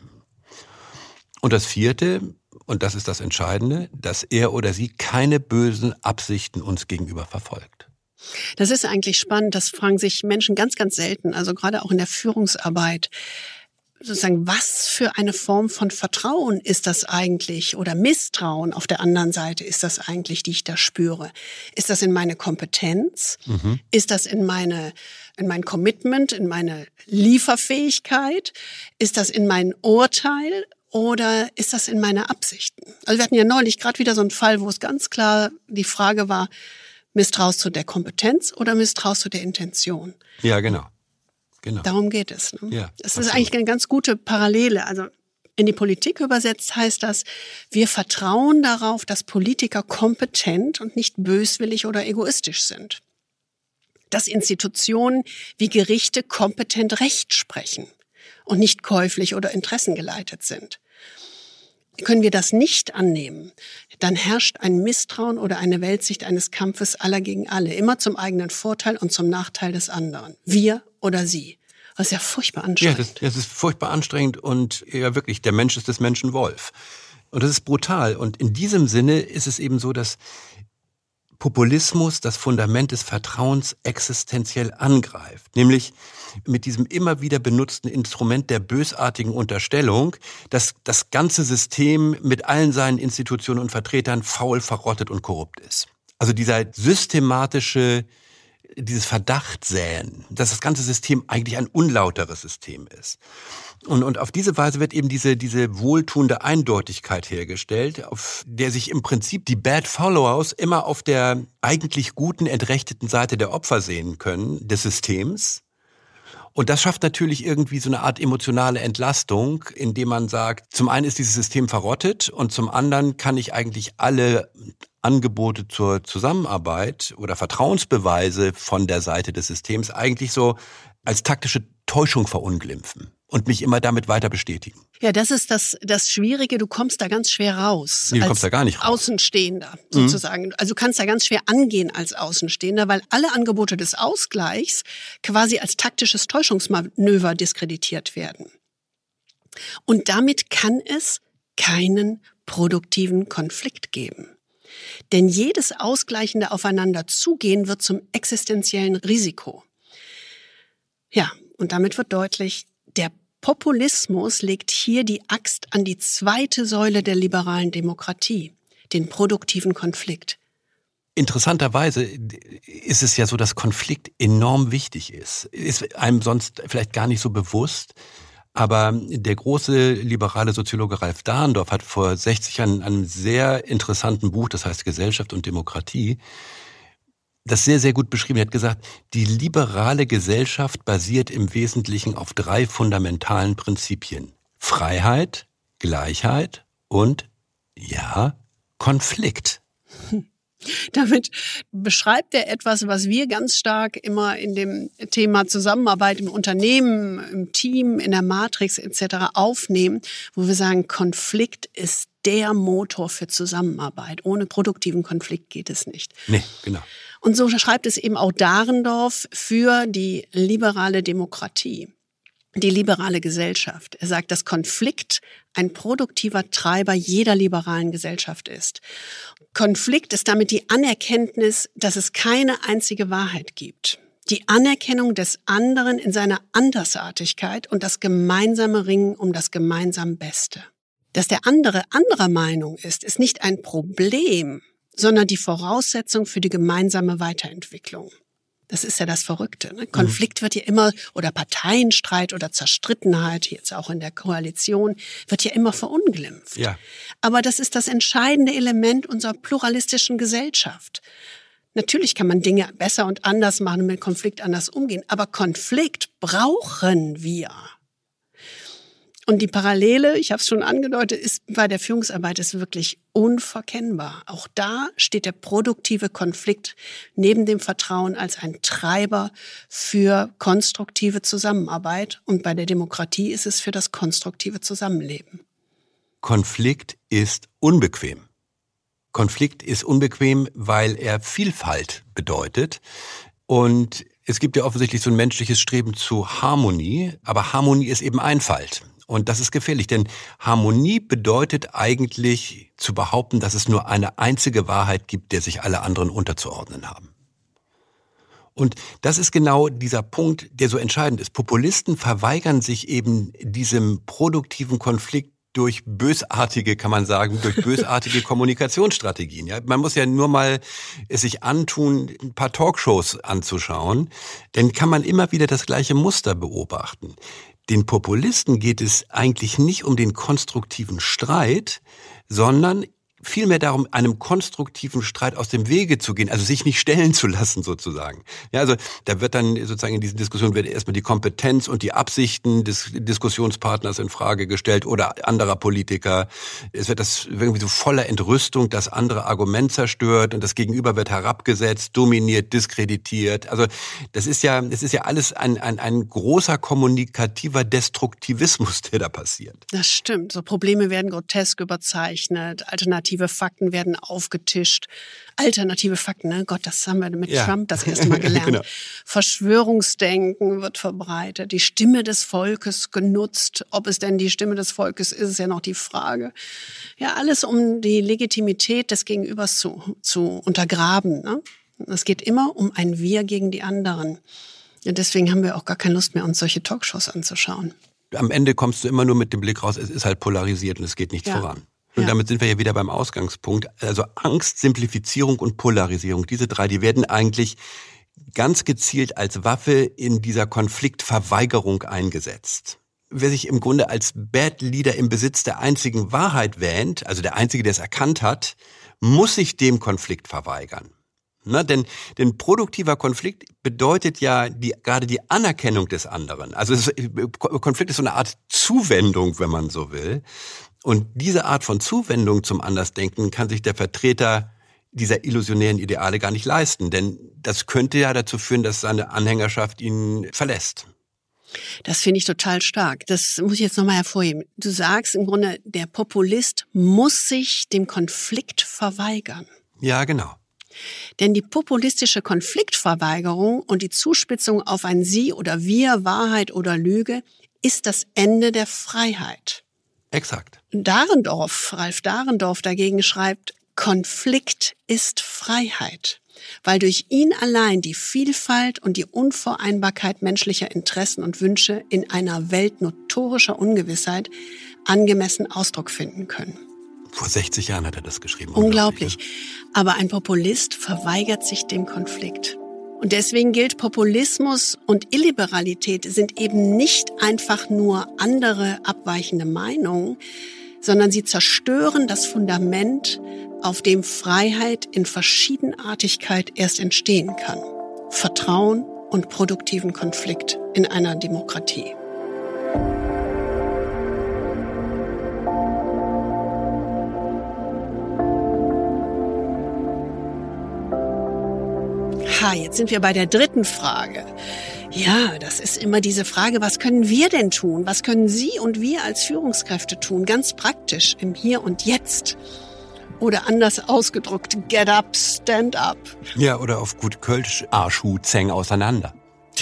Und das vierte, und das ist das Entscheidende, dass er oder sie keine bösen Absichten uns gegenüber verfolgt. Das ist eigentlich spannend. Das fragen sich Menschen ganz, ganz selten. Also gerade auch in der Führungsarbeit. Sozusagen, was für eine Form von Vertrauen ist das eigentlich oder Misstrauen auf der anderen Seite ist das eigentlich, die ich da spüre? Ist das in meine Kompetenz? Mhm. Ist das in meine, in mein Commitment, in meine Lieferfähigkeit? Ist das in mein Urteil? Oder ist das in meine Absichten? Also wir hatten ja neulich gerade wieder so einen Fall, wo es ganz klar die Frage war, misstraust du der Kompetenz oder misstraust du der Intention? Ja, genau. genau. Darum geht es. Ne? Ja, das absolut. ist eigentlich eine ganz gute Parallele. Also in die Politik übersetzt heißt das, wir vertrauen darauf, dass Politiker kompetent und nicht böswillig oder egoistisch sind. Dass Institutionen wie Gerichte kompetent Recht sprechen und nicht käuflich oder interessengeleitet sind. Können wir das nicht annehmen, dann herrscht ein Misstrauen oder eine Weltsicht eines Kampfes aller gegen alle, immer zum eigenen Vorteil und zum Nachteil des anderen. Wir oder sie. Das ist ja furchtbar anstrengend. Ja, das, das ist furchtbar anstrengend und ja wirklich, der Mensch ist des Menschen Wolf. Und das ist brutal. Und in diesem Sinne ist es eben so, dass Populismus das Fundament des Vertrauens existenziell angreift. Nämlich mit diesem immer wieder benutzten Instrument der bösartigen Unterstellung, dass das ganze System mit allen seinen Institutionen und Vertretern faul, verrottet und korrupt ist. Also dieser systematische, dieses Verdachtsäen, dass das ganze System eigentlich ein unlauteres System ist. Und, und auf diese Weise wird eben diese, diese wohltuende Eindeutigkeit hergestellt, auf der sich im Prinzip die Bad Followers immer auf der eigentlich guten, entrechteten Seite der Opfer sehen können, des Systems. Und das schafft natürlich irgendwie so eine Art emotionale Entlastung, indem man sagt, zum einen ist dieses System verrottet und zum anderen kann ich eigentlich alle Angebote zur Zusammenarbeit oder Vertrauensbeweise von der Seite des Systems eigentlich so als taktische Täuschung verunglimpfen und mich immer damit weiter bestätigen. Ja, das ist das, das Schwierige. Du kommst da ganz schwer raus. Nee, du kommst da gar nicht raus. Außenstehender sozusagen. Mhm. Also du kannst da ganz schwer angehen als Außenstehender, weil alle Angebote des Ausgleichs quasi als taktisches Täuschungsmanöver diskreditiert werden. Und damit kann es keinen produktiven Konflikt geben. Denn jedes ausgleichende Aufeinanderzugehen wird zum existenziellen Risiko. Ja, und damit wird deutlich, der Populismus legt hier die Axt an die zweite Säule der liberalen Demokratie, den produktiven Konflikt. Interessanterweise ist es ja so, dass Konflikt enorm wichtig ist. Ist einem sonst vielleicht gar nicht so bewusst. Aber der große liberale Soziologe Ralph Dahrendorf hat vor sechzig Jahren in einem sehr interessanten Buch, das heißt Gesellschaft und Demokratie, das sehr, sehr gut beschrieben. Er hat gesagt, die liberale Gesellschaft basiert im Wesentlichen auf drei fundamentalen Prinzipien. Freiheit, Gleichheit und, ja, Konflikt. Hm. Damit beschreibt er etwas, was wir ganz stark immer in dem Thema Zusammenarbeit im Unternehmen, im Team, in der Matrix et cetera aufnehmen, wo wir sagen, Konflikt ist der Motor für Zusammenarbeit. Ohne produktiven Konflikt geht es nicht. Nee, genau. Und so schreibt es eben auch Dahrendorf für die liberale Demokratie. Die liberale Gesellschaft. Er sagt, dass Konflikt ein produktiver Treiber jeder liberalen Gesellschaft ist. Konflikt ist damit die Anerkenntnis, dass es keine einzige Wahrheit gibt. Die Anerkennung des anderen in seiner Andersartigkeit und das gemeinsame Ringen um das gemeinsam Beste. Dass der andere anderer Meinung ist, ist nicht ein Problem, sondern die Voraussetzung für die gemeinsame Weiterentwicklung. Das ist ja das Verrückte. Ne? Konflikt wird ja immer, oder Parteienstreit oder Zerstrittenheit, jetzt auch in der Koalition, wird ja immer verunglimpft. Ja. Aber das ist das entscheidende Element unserer pluralistischen Gesellschaft. Natürlich kann man Dinge besser und anders machen und mit Konflikt anders umgehen, aber Konflikt brauchen wir. Und die Parallele, ich habe es schon angedeutet, ist bei der Führungsarbeit ist wirklich unverkennbar. Auch da steht der produktive Konflikt neben dem Vertrauen als ein Treiber für konstruktive Zusammenarbeit. Und bei der Demokratie ist es für das konstruktive Zusammenleben. Konflikt ist unbequem. Konflikt ist unbequem, weil er Vielfalt bedeutet. Und es gibt ja offensichtlich so ein menschliches Streben zu Harmonie. Aber Harmonie ist eben Einfalt. Und das ist gefährlich, denn Harmonie bedeutet eigentlich zu behaupten, dass es nur eine einzige Wahrheit gibt, der sich alle anderen unterzuordnen haben. Und das ist genau dieser Punkt, der so entscheidend ist. Populisten verweigern sich eben diesem produktiven Konflikt durch bösartige, kann man sagen, durch bösartige Kommunikationsstrategien. Ja, man muss ja nur mal es sich antun, ein paar Talkshows anzuschauen, dann kann man immer wieder das gleiche Muster beobachten. Den Populisten geht es eigentlich nicht um den konstruktiven Streit, sondern vielmehr darum, einem konstruktiven Streit aus dem Wege zu gehen, also sich nicht stellen zu lassen sozusagen. Ja, also da wird dann sozusagen in diesen Diskussionen wird erstmal die Kompetenz und die Absichten des Diskussionspartners in Frage gestellt oder anderer Politiker. Es wird das irgendwie so voller Entrüstung, das andere Argument zerstört und das Gegenüber wird herabgesetzt, dominiert, diskreditiert. Also das ist ja, das ist ja alles ein, ein, ein großer kommunikativer Destruktivismus, der da passiert. Das stimmt. So Probleme werden grotesk überzeichnet, alternativ Alternative Fakten werden aufgetischt. Alternative Fakten, ne? Gott, das haben wir mit ja. Trump das erste Mal gelernt. Genau. Verschwörungsdenken wird verbreitet. Die Stimme des Volkes genutzt. Ob es denn die Stimme des Volkes ist, ist ja noch die Frage. Ja, alles um die Legitimität des Gegenübers zu, zu untergraben. Ne? Es geht immer um ein Wir gegen die anderen. Ja, deswegen haben wir auch gar keine Lust mehr, uns solche Talkshows anzuschauen. Am Ende kommst du immer nur mit dem Blick raus, es ist halt polarisiert und es geht nicht ja. voran. Und ja. damit sind wir ja wieder beim Ausgangspunkt. Also Angst, Simplifizierung und Polarisierung, diese drei, die werden eigentlich ganz gezielt als Waffe in dieser Konfliktverweigerung eingesetzt. Wer sich im Grunde als Bad Leader im Besitz der einzigen Wahrheit wähnt, also der Einzige, der es erkannt hat, muss sich dem Konflikt verweigern. Na, denn, denn produktiver Konflikt bedeutet ja die, gerade die Anerkennung des anderen. Also es, Konflikt ist so eine Art Zuwendung, wenn man so will. Und diese Art von Zuwendung zum Andersdenken kann sich der Vertreter dieser illusionären Ideale gar nicht leisten. Denn das könnte ja dazu führen, dass seine Anhängerschaft ihn verlässt. Das finde ich total stark. Das muss ich jetzt nochmal hervorheben. Du sagst im Grunde, der Populist muss sich dem Konflikt verweigern. Ja, genau. Denn die populistische Konfliktverweigerung und die Zuspitzung auf ein Sie oder Wir, Wahrheit oder Lüge, ist das Ende der Freiheit. Exakt. Dahrendorf, Ralph Dahrendorf dagegen schreibt, Konflikt ist Freiheit, weil durch ihn allein die Vielfalt und die Unvereinbarkeit menschlicher Interessen und Wünsche in einer Welt notorischer Ungewissheit angemessen Ausdruck finden können. Vor sechzig Jahren hat er das geschrieben. Unglaublich. Aber ein Populist verweigert sich dem Konflikt. Und deswegen gilt, Populismus und Illiberalität sind eben nicht einfach nur andere abweichende Meinungen, sondern sie zerstören das Fundament, auf dem Freiheit in Verschiedenartigkeit erst entstehen kann. Vertrauen und produktiven Konflikt in einer Demokratie. Ha, jetzt sind wir bei der dritten Frage. Ja, das ist immer diese Frage, was können wir denn tun? Was können Sie und wir als Führungskräfte tun? Ganz praktisch im Hier und Jetzt. Oder anders ausgedrückt, get up, stand up. Ja, oder auf gut Kölsch, Arschu, Zeng auseinander.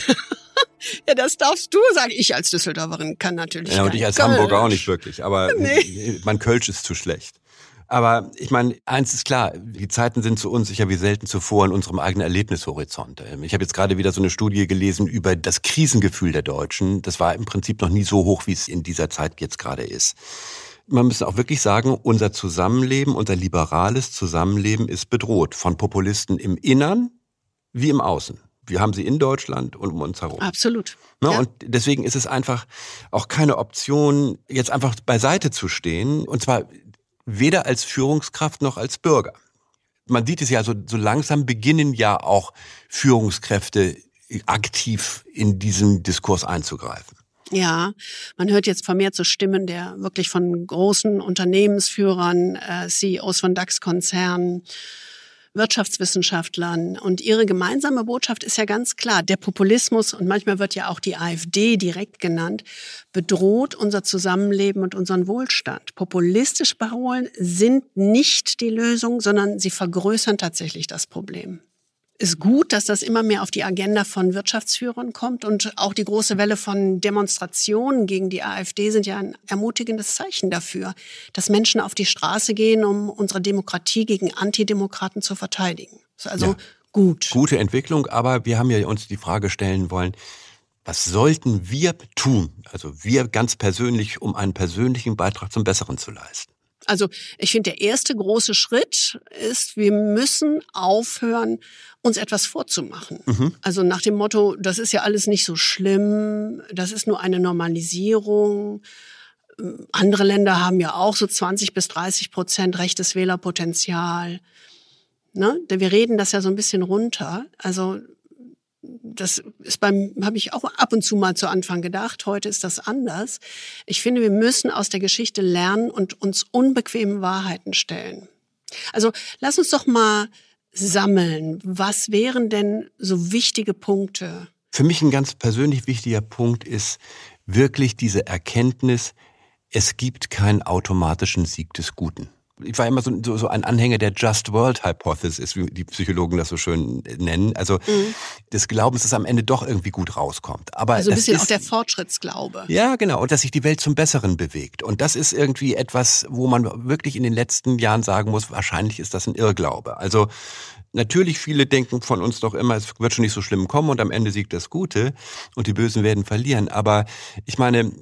Ja, das darfst du sagen. Ich als Düsseldorferin kann natürlich Ja, und ich als Kölsch. Hamburger auch nicht wirklich. Aber Nee. mein Kölsch ist zu schlecht. Aber ich meine, eins ist klar, die Zeiten sind so unsicher wie selten zuvor in unserem eigenen Erlebnishorizont. Ich habe jetzt gerade wieder so eine Studie gelesen über das Krisengefühl der Deutschen. Das war im Prinzip noch nie so hoch, wie es in dieser Zeit jetzt gerade ist. Man muss auch wirklich sagen, unser Zusammenleben, unser liberales Zusammenleben ist bedroht von Populisten im Innern wie im Außen. Wir haben sie in Deutschland und um uns herum. Absolut. Ja, Ja. und deswegen ist es einfach auch keine Option, jetzt einfach beiseite zu stehen. Und zwar weder als Führungskraft noch als Bürger. Man sieht es ja, so, so langsam beginnen ja auch Führungskräfte aktiv in diesen Diskurs einzugreifen. Ja, man hört jetzt vermehrt so Stimmen der wirklich von großen Unternehmensführern, äh, C E Os von DAX-Konzernen, Wirtschaftswissenschaftlern. Und ihre gemeinsame Botschaft ist ja ganz klar, der Populismus, und manchmal wird ja auch die AfD direkt genannt, bedroht unser Zusammenleben und unseren Wohlstand. Populistische Parolen sind nicht die Lösung, sondern sie vergrößern tatsächlich das Problem. Ist gut, dass das immer mehr auf die Agenda von Wirtschaftsführern kommt, und auch die große Welle von Demonstrationen gegen die AfD sind ja ein ermutigendes Zeichen dafür, dass Menschen auf die Straße gehen, um unsere Demokratie gegen Antidemokraten zu verteidigen. Ist also Ja. gut. Gute Entwicklung, aber wir haben ja uns die Frage stellen wollen, was sollten wir tun, also wir ganz persönlich, um einen persönlichen Beitrag zum Besseren zu leisten? Also ich finde, der erste große Schritt ist, wir müssen aufhören, uns etwas vorzumachen. Mhm. Also nach dem Motto, das ist ja alles nicht so schlimm, das ist nur eine Normalisierung. Andere Länder haben ja auch so zwanzig bis dreißig Prozent rechtes Wählerpotenzial. Ne? Wir reden das ja so ein bisschen runter. Also das ist beim, habe ich auch ab und zu mal zu Anfang gedacht. Heute ist das anders. Ich finde, wir müssen aus der Geschichte lernen und uns unbequemen Wahrheiten stellen. Also lass uns doch mal sammeln. Was wären denn so wichtige Punkte? Für mich ein ganz persönlich wichtiger Punkt ist wirklich diese Erkenntnis, es gibt keinen automatischen Sieg des Guten. Ich war immer so, so, so ein Anhänger der Just World Hypothesis, wie die Psychologen das so schön nennen. Also mhm. des Glaubens, dass am Ende doch irgendwie gut rauskommt. Aber also ein das bisschen ist, auch der Fortschrittsglaube. Ja, genau. Und dass sich die Welt zum Besseren bewegt. Und das ist irgendwie etwas, wo man wirklich in den letzten Jahren sagen muss, wahrscheinlich ist das ein Irrglaube. Also natürlich, viele denken von uns doch immer, es wird schon nicht so schlimm kommen und am Ende siegt das Gute und die Bösen werden verlieren. Aber ich meine,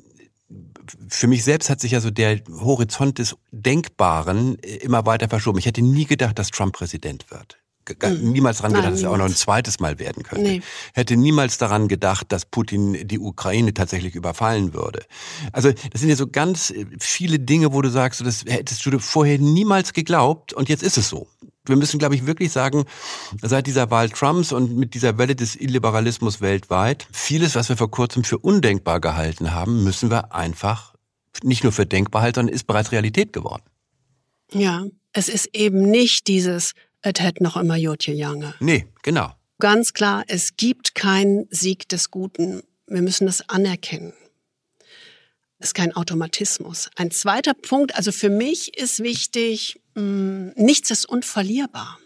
für mich selbst hat sich ja so der Horizont des Denkbaren immer weiter verschoben. Ich hätte nie gedacht, dass Trump Präsident wird. Mhm. Niemals daran gedacht, Nein, dass er auch noch ein zweites Mal werden könnte. Nee. Hätte niemals daran gedacht, dass Putin die Ukraine tatsächlich überfallen würde. Also das sind ja so ganz viele Dinge, wo du sagst, das hättest du vorher niemals geglaubt und jetzt ist es so. Wir müssen, glaube ich, wirklich sagen, seit dieser Wahl Trumps und mit dieser Welle des Illiberalismus weltweit, vieles, was wir vor kurzem für undenkbar gehalten haben, müssen wir einfach nicht nur für denkbar halten, sondern ist bereits Realität geworden. Ja, es ist eben nicht dieses, es hätte noch immer Jotje Jange. Nee, genau. Ganz klar, es gibt keinen Sieg des Guten. Wir müssen das anerkennen. Das ist kein Automatismus. Ein zweiter Punkt, also für mich ist wichtig, mh, nichts ist unverlierbar.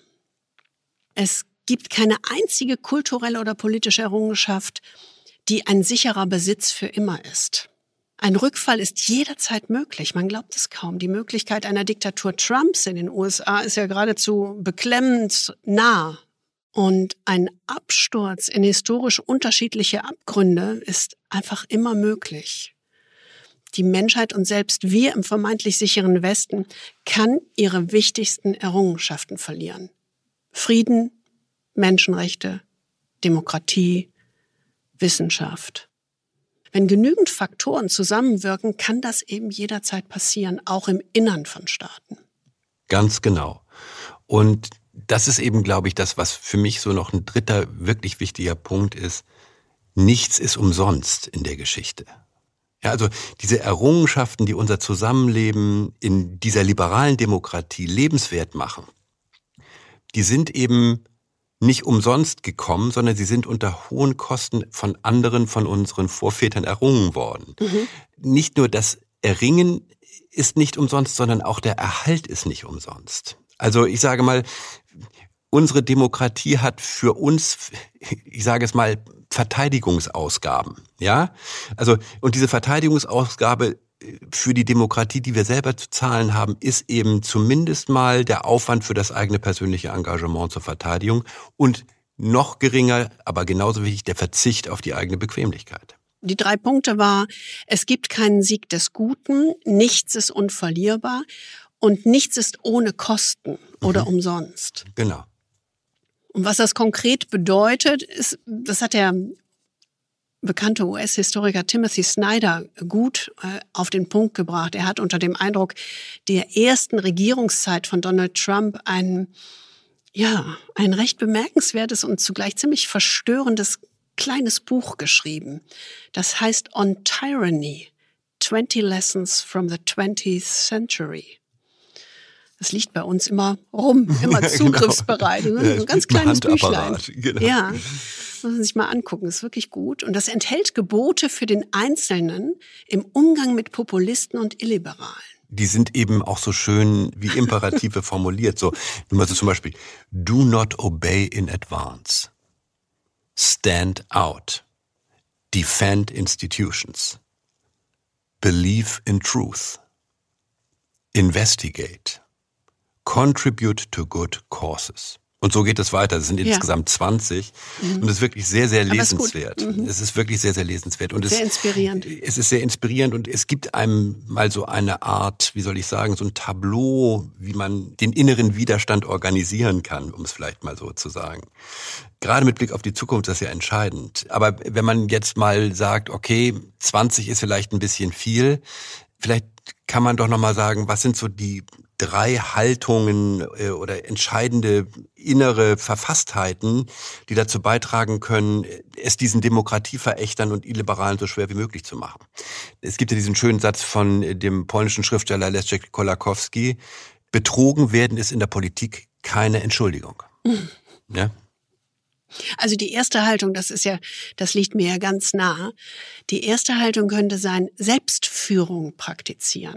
Es gibt keine einzige kulturelle oder politische Errungenschaft, die ein sicherer Besitz für immer ist. Ein Rückfall ist jederzeit möglich. Man glaubt es kaum. Die Möglichkeit einer Diktatur Trumps in den U S A ist ja geradezu beklemmend nah. Und ein Absturz in historisch unterschiedliche Abgründe ist einfach immer möglich. Die Menschheit und selbst wir im vermeintlich sicheren Westen kann ihre wichtigsten Errungenschaften verlieren. Frieden, Menschenrechte, Demokratie, Wissenschaft. Wenn genügend Faktoren zusammenwirken, kann das eben jederzeit passieren, auch im Innern von Staaten. Ganz genau. Und das ist eben, glaube ich, das, was für mich so noch ein dritter wirklich wichtiger Punkt ist. Nichts ist umsonst in der Geschichte. Ja, also diese Errungenschaften, die unser Zusammenleben in dieser liberalen Demokratie lebenswert machen, die sind eben nicht umsonst gekommen, sondern sie sind unter hohen Kosten von anderen, von unseren Vorvätern errungen worden. Mhm. Nicht nur das Erringen ist nicht umsonst, sondern auch der Erhalt ist nicht umsonst. Also ich sage mal, unsere Demokratie hat für uns, ich sage es mal, Verteidigungsausgaben, ja? Also, und diese Verteidigungsausgabe für die Demokratie, die wir selber zu zahlen haben, ist eben zumindest mal der Aufwand für das eigene persönliche Engagement zur Verteidigung und noch geringer, aber genauso wichtig, der Verzicht auf die eigene Bequemlichkeit. Die drei Punkte war, es gibt keinen Sieg des Guten, nichts ist unverlierbar und nichts ist ohne Kosten oder mhm. umsonst. Genau. Und was das konkret bedeutet, ist, das hat der bekannte U S-Historiker Timothy Snyder gut äh, auf den Punkt gebracht. Er hat unter dem Eindruck der ersten Regierungszeit von Donald Trump ein, ja, ein recht bemerkenswertes und zugleich ziemlich verstörendes kleines Buch geschrieben. Das heißt On Tyranny, twenty Lessons from the twentieth Century. Das liegt bei uns immer rum, immer zugriffsbereit. Ne? So ein ganz kleines Büchlein. Genau. Ja, muss man sich mal angucken, ist wirklich gut. Und das enthält Gebote für den Einzelnen im Umgang mit Populisten und Illiberalen. Die sind eben auch so schön wie Imperative formuliert. So, also zum Beispiel, do not obey in advance. Stand out. Defend institutions. Believe in truth. Investigate. Contribute to good causes. Und so geht es weiter. Es sind ja. insgesamt zwanzig. Mhm. Und es ist wirklich sehr, sehr lesenswert. Mhm. Es ist wirklich sehr, sehr lesenswert. Und sehr es, inspirierend. Es ist sehr inspirierend und es gibt einem mal so eine Art, wie soll ich sagen, so ein Tableau, wie man den inneren Widerstand organisieren kann, um es vielleicht mal so zu sagen. Gerade mit Blick auf die Zukunft ist das ja entscheidend. Aber wenn man jetzt mal sagt, okay, zwanzig ist vielleicht ein bisschen viel, vielleicht kann man doch nochmal sagen, was sind so die drei Haltungen äh, oder entscheidende innere Verfasstheiten, die dazu beitragen können, es diesen Demokratieverächtern und Illiberalen so schwer wie möglich zu machen. Es gibt ja diesen schönen Satz von dem polnischen Schriftsteller Leszek Kolakowski: Betrogen werden ist in der Politik keine Entschuldigung. Mhm. Ja? Also die erste Haltung, das ist ja, das liegt mir ja ganz nah. Die erste Haltung könnte sein, Selbstführung praktizieren.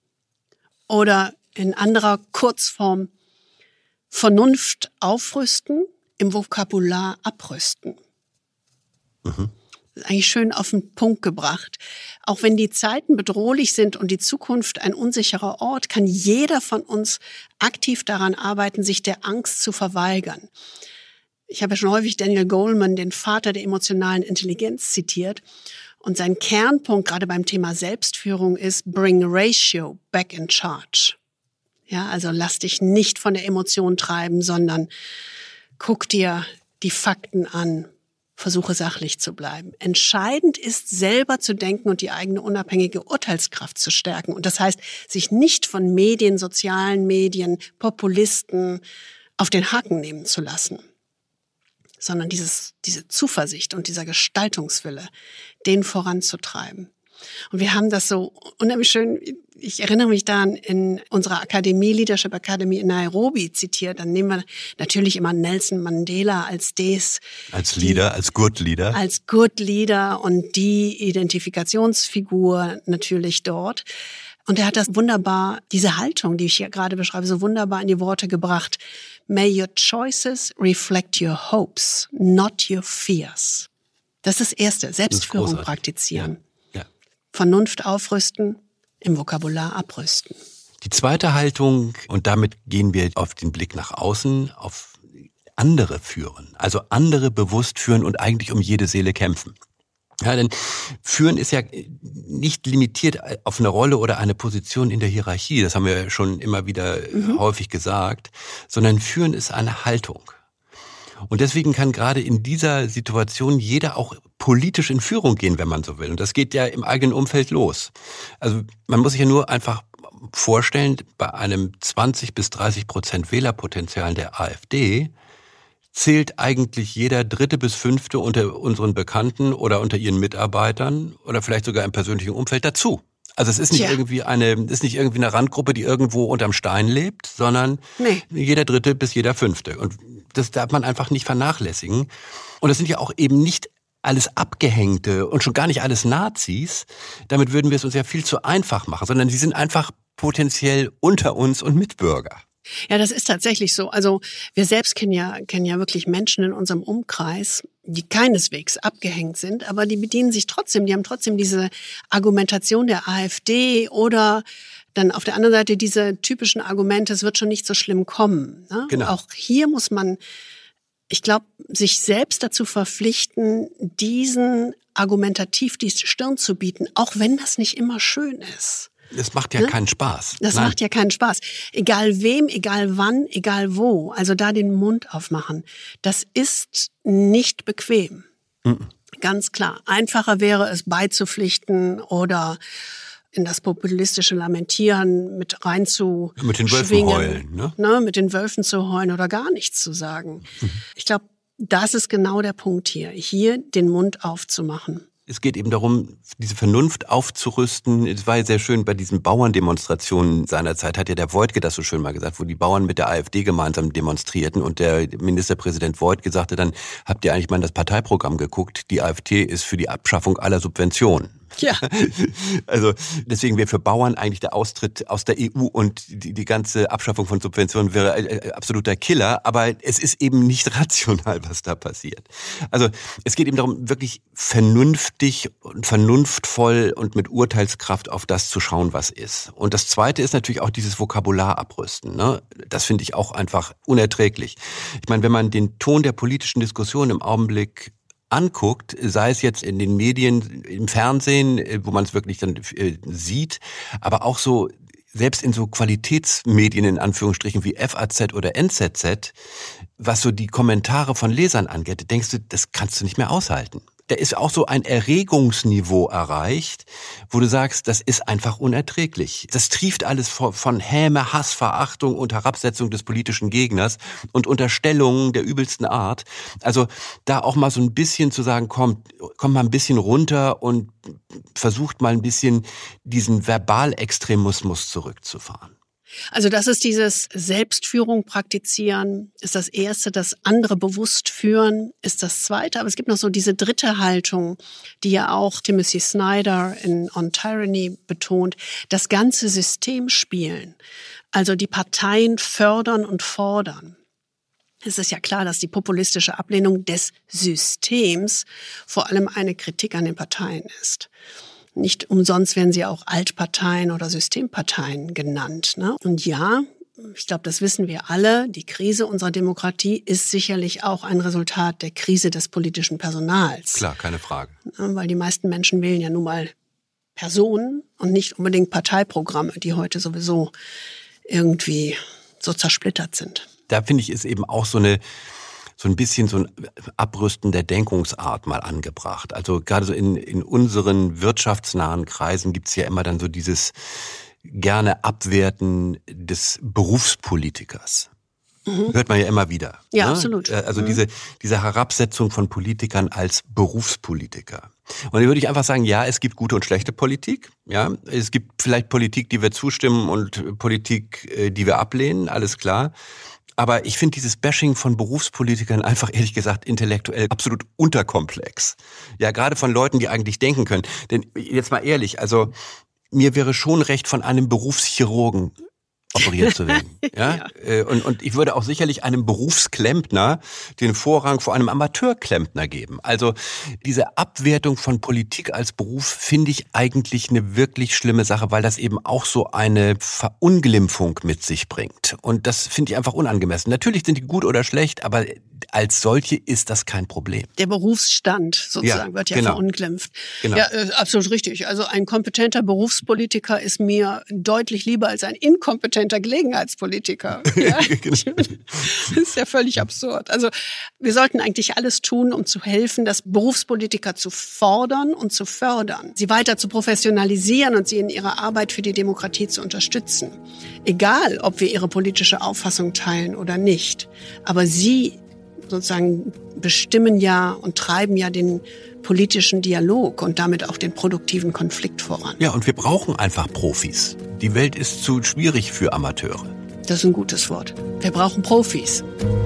Oder in anderer Kurzform, Vernunft aufrüsten, im Vokabular abrüsten. Mhm. Das ist eigentlich schön auf den Punkt gebracht. Auch wenn die Zeiten bedrohlich sind und die Zukunft ein unsicherer Ort, kann jeder von uns aktiv daran arbeiten, sich der Angst zu verweigern. Ich habe ja schon häufig Daniel Goleman, den Vater der emotionalen Intelligenz, zitiert. Und sein Kernpunkt gerade beim Thema Selbstführung ist Bring Ratio back in charge. Ja, also lass dich nicht von der Emotion treiben, sondern guck dir die Fakten an, versuche sachlich zu bleiben. Entscheidend ist, selber zu denken und die eigene unabhängige Urteilskraft zu stärken. Und das heißt, sich nicht von Medien, sozialen Medien, Populisten auf den Haken nehmen zu lassen, sondern dieses, diese Zuversicht und dieser Gestaltungswille, den voranzutreiben. Und wir haben das so unheimlich schön, ich erinnere mich daran, in unserer Akademie, Leadership Academy in Nairobi zitiert, dann nehmen wir natürlich immer Nelson Mandela als des. Als Leader, die, als Good Leader. Als Good Leader und die Identifikationsfigur natürlich dort. Und er hat das wunderbar, diese Haltung, die ich hier gerade beschreibe, so wunderbar in die Worte gebracht. May your choices reflect your hopes, not your fears. Das ist das Erste, Selbstführung praktizieren. Ja. Ja. Vernunft aufrüsten, im Vokabular abrüsten. Die zweite Haltung, und damit gehen wir auf den Blick nach außen, auf andere führen. Also andere bewusst führen und eigentlich um jede Seele kämpfen. Ja, denn Führen ist ja nicht limitiert auf eine Rolle oder eine Position in der Hierarchie. Das haben wir schon immer wieder mhm. häufig gesagt. Sondern Führen ist eine Haltung. Und deswegen kann gerade in dieser Situation jeder auch politisch in Führung gehen, wenn man so will. Und das geht ja im eigenen Umfeld los. Also man muss sich ja nur einfach vorstellen, bei einem zwanzig bis dreißig Prozent Wählerpotenzial der AfD zählt eigentlich jeder dritte bis fünfte unter unseren Bekannten oder unter ihren Mitarbeitern oder vielleicht sogar im persönlichen Umfeld dazu. Also es ist nicht Tja. irgendwie eine, ist nicht irgendwie eine Randgruppe, die irgendwo unterm Stein lebt, sondern nee. jeder dritte bis jeder fünfte. Und das darf man einfach nicht vernachlässigen. Und das sind ja auch eben nicht alles Abgehängte und schon gar nicht alles Nazis. Damit würden wir es uns ja viel zu einfach machen, sondern sie sind einfach potenziell unter uns und Mitbürger. Ja, das ist tatsächlich so. Also wir selbst kennen ja, kennen ja wirklich Menschen in unserem Umkreis, die keineswegs abgehängt sind, aber die bedienen sich trotzdem, die haben trotzdem diese Argumentation der AfD oder dann auf der anderen Seite diese typischen Argumente, es wird schon nicht so schlimm kommen. Ne? Genau. Auch hier muss man, ich glaube, sich selbst dazu verpflichten, diesen argumentativ die Stirn zu bieten, auch wenn das nicht immer schön ist. Das macht ja ne? keinen Spaß. Das Nein. macht ja keinen Spaß. Egal wem, egal wann, egal wo. Also da den Mund aufmachen. Das ist nicht bequem. Mhm. Ganz klar. Einfacher wäre es beizupflichten oder in das populistische Lamentieren mit reinzuschwingen. Mit den Wölfen heulen. Ne? Ne? Mit den Wölfen zu heulen oder gar nichts zu sagen. Mhm. Ich glaube, das ist genau der Punkt hier. Hier den Mund aufzumachen. Es geht eben darum, diese Vernunft aufzurüsten. Es war ja sehr schön bei diesen Bauerndemonstrationen seinerzeit, hat ja der Woidke das so schön mal gesagt, wo die Bauern mit der AfD gemeinsam demonstrierten und der Ministerpräsident Woidke sagte dann, habt ihr eigentlich mal in das Parteiprogramm geguckt? Die AfD ist für die Abschaffung aller Subventionen. Ja. Also deswegen wäre für Bauern eigentlich der Austritt aus der E U und die, die ganze Abschaffung von Subventionen wäre ein absoluter Killer. Aber es ist eben nicht rational, was da passiert. Also es geht eben darum, wirklich vernünftig und vernunftvoll und mit Urteilskraft auf das zu schauen, was ist. Und das Zweite ist natürlich auch dieses Vokabular abrüsten. Ne? Das finde ich auch einfach unerträglich. Ich meine, wenn man den Ton der politischen Diskussion im Augenblick anguckt, sei es jetzt in den Medien, im Fernsehen, wo man es wirklich dann äh, sieht, aber auch so selbst in so Qualitätsmedien in Anführungsstrichen wie F A Z oder N Z Z, was so die Kommentare von Lesern angeht, denkst du, das kannst du nicht mehr aushalten. Da ist auch so ein Erregungsniveau erreicht, wo du sagst, das ist einfach unerträglich. Das trieft alles von Häme, Hass, Verachtung und Herabsetzung des politischen Gegners und Unterstellungen der übelsten Art. Also da auch mal so ein bisschen zu sagen, kommt, kommt mal ein bisschen runter und versucht mal ein bisschen diesen Verbalextremismus zurückzufahren. Also das ist dieses Selbstführung praktizieren, ist das Erste. Das andere bewusst führen ist das Zweite. Aber es gibt noch so diese dritte Haltung, die ja auch Timothy Snyder in On Tyranny betont, das ganze System spielen. Also die Parteien fördern und fordern. Es ist ja klar, dass die populistische Ablehnung des Systems vor allem eine Kritik an den Parteien ist. Nicht umsonst werden sie auch Altparteien oder Systemparteien genannt. Ne? Und ja, ich glaube, das wissen wir alle, die Krise unserer Demokratie ist sicherlich auch ein Resultat der Krise des politischen Personals. Klar, keine Frage. Weil die meisten Menschen wählen ja nun mal Personen und nicht unbedingt Parteiprogramme, die heute sowieso irgendwie so zersplittert sind. Da finde ich, ist eben auch so eine so ein bisschen so ein Abrüsten der Denkungsart mal angebracht. Also gerade so in, in unseren wirtschaftsnahen Kreisen gibt's ja immer dann so dieses gerne Abwerten des Berufspolitikers. Mhm. Hört man ja immer wieder. Ja, ne? absolut. Also mhm. diese, diese Herabsetzung von Politikern als Berufspolitiker. Und da würde ich einfach sagen, ja, es gibt gute und schlechte Politik. Ja, es gibt vielleicht Politik, die wir zustimmen und Politik, die wir ablehnen, alles klar. Aber ich finde dieses Bashing von Berufspolitikern einfach, ehrlich gesagt, intellektuell absolut unterkomplex. Ja, gerade von Leuten, die eigentlich denken können. Denn jetzt mal ehrlich, also mir wäre schon recht, von einem Berufschirurgen operiert zu werden. Ja? ja. Und, und ich würde auch sicherlich einem Berufsklempner den Vorrang vor einem Amateurklempner geben. Also diese Abwertung von Politik als Beruf finde ich eigentlich eine wirklich schlimme Sache, weil das eben auch so eine Verunglimpfung mit sich bringt. Und das finde ich einfach unangemessen. Natürlich sind die gut oder schlecht, aber als solche ist das kein Problem. Der Berufsstand sozusagen ja, wird ja genau. verunglimpft. Genau. Ja, äh, absolut richtig. Also ein kompetenter Berufspolitiker ist mir deutlich lieber als ein inkompetenter Gelegenheitspolitiker. Ja? Das ist ja völlig absurd. Also wir sollten eigentlich alles tun, um zu helfen, das Berufspolitiker zu fordern und zu fördern, sie weiter zu professionalisieren und sie in ihrer Arbeit für die Demokratie zu unterstützen. Egal, ob wir ihre politische Auffassung teilen oder nicht. Aber sie sozusagen bestimmen ja und treiben ja den politischen Dialog und damit auch den produktiven Konflikt voran. Ja, und wir brauchen einfach Profis. Die Welt ist zu schwierig für Amateure. Das ist ein gutes Wort. Wir brauchen Profis.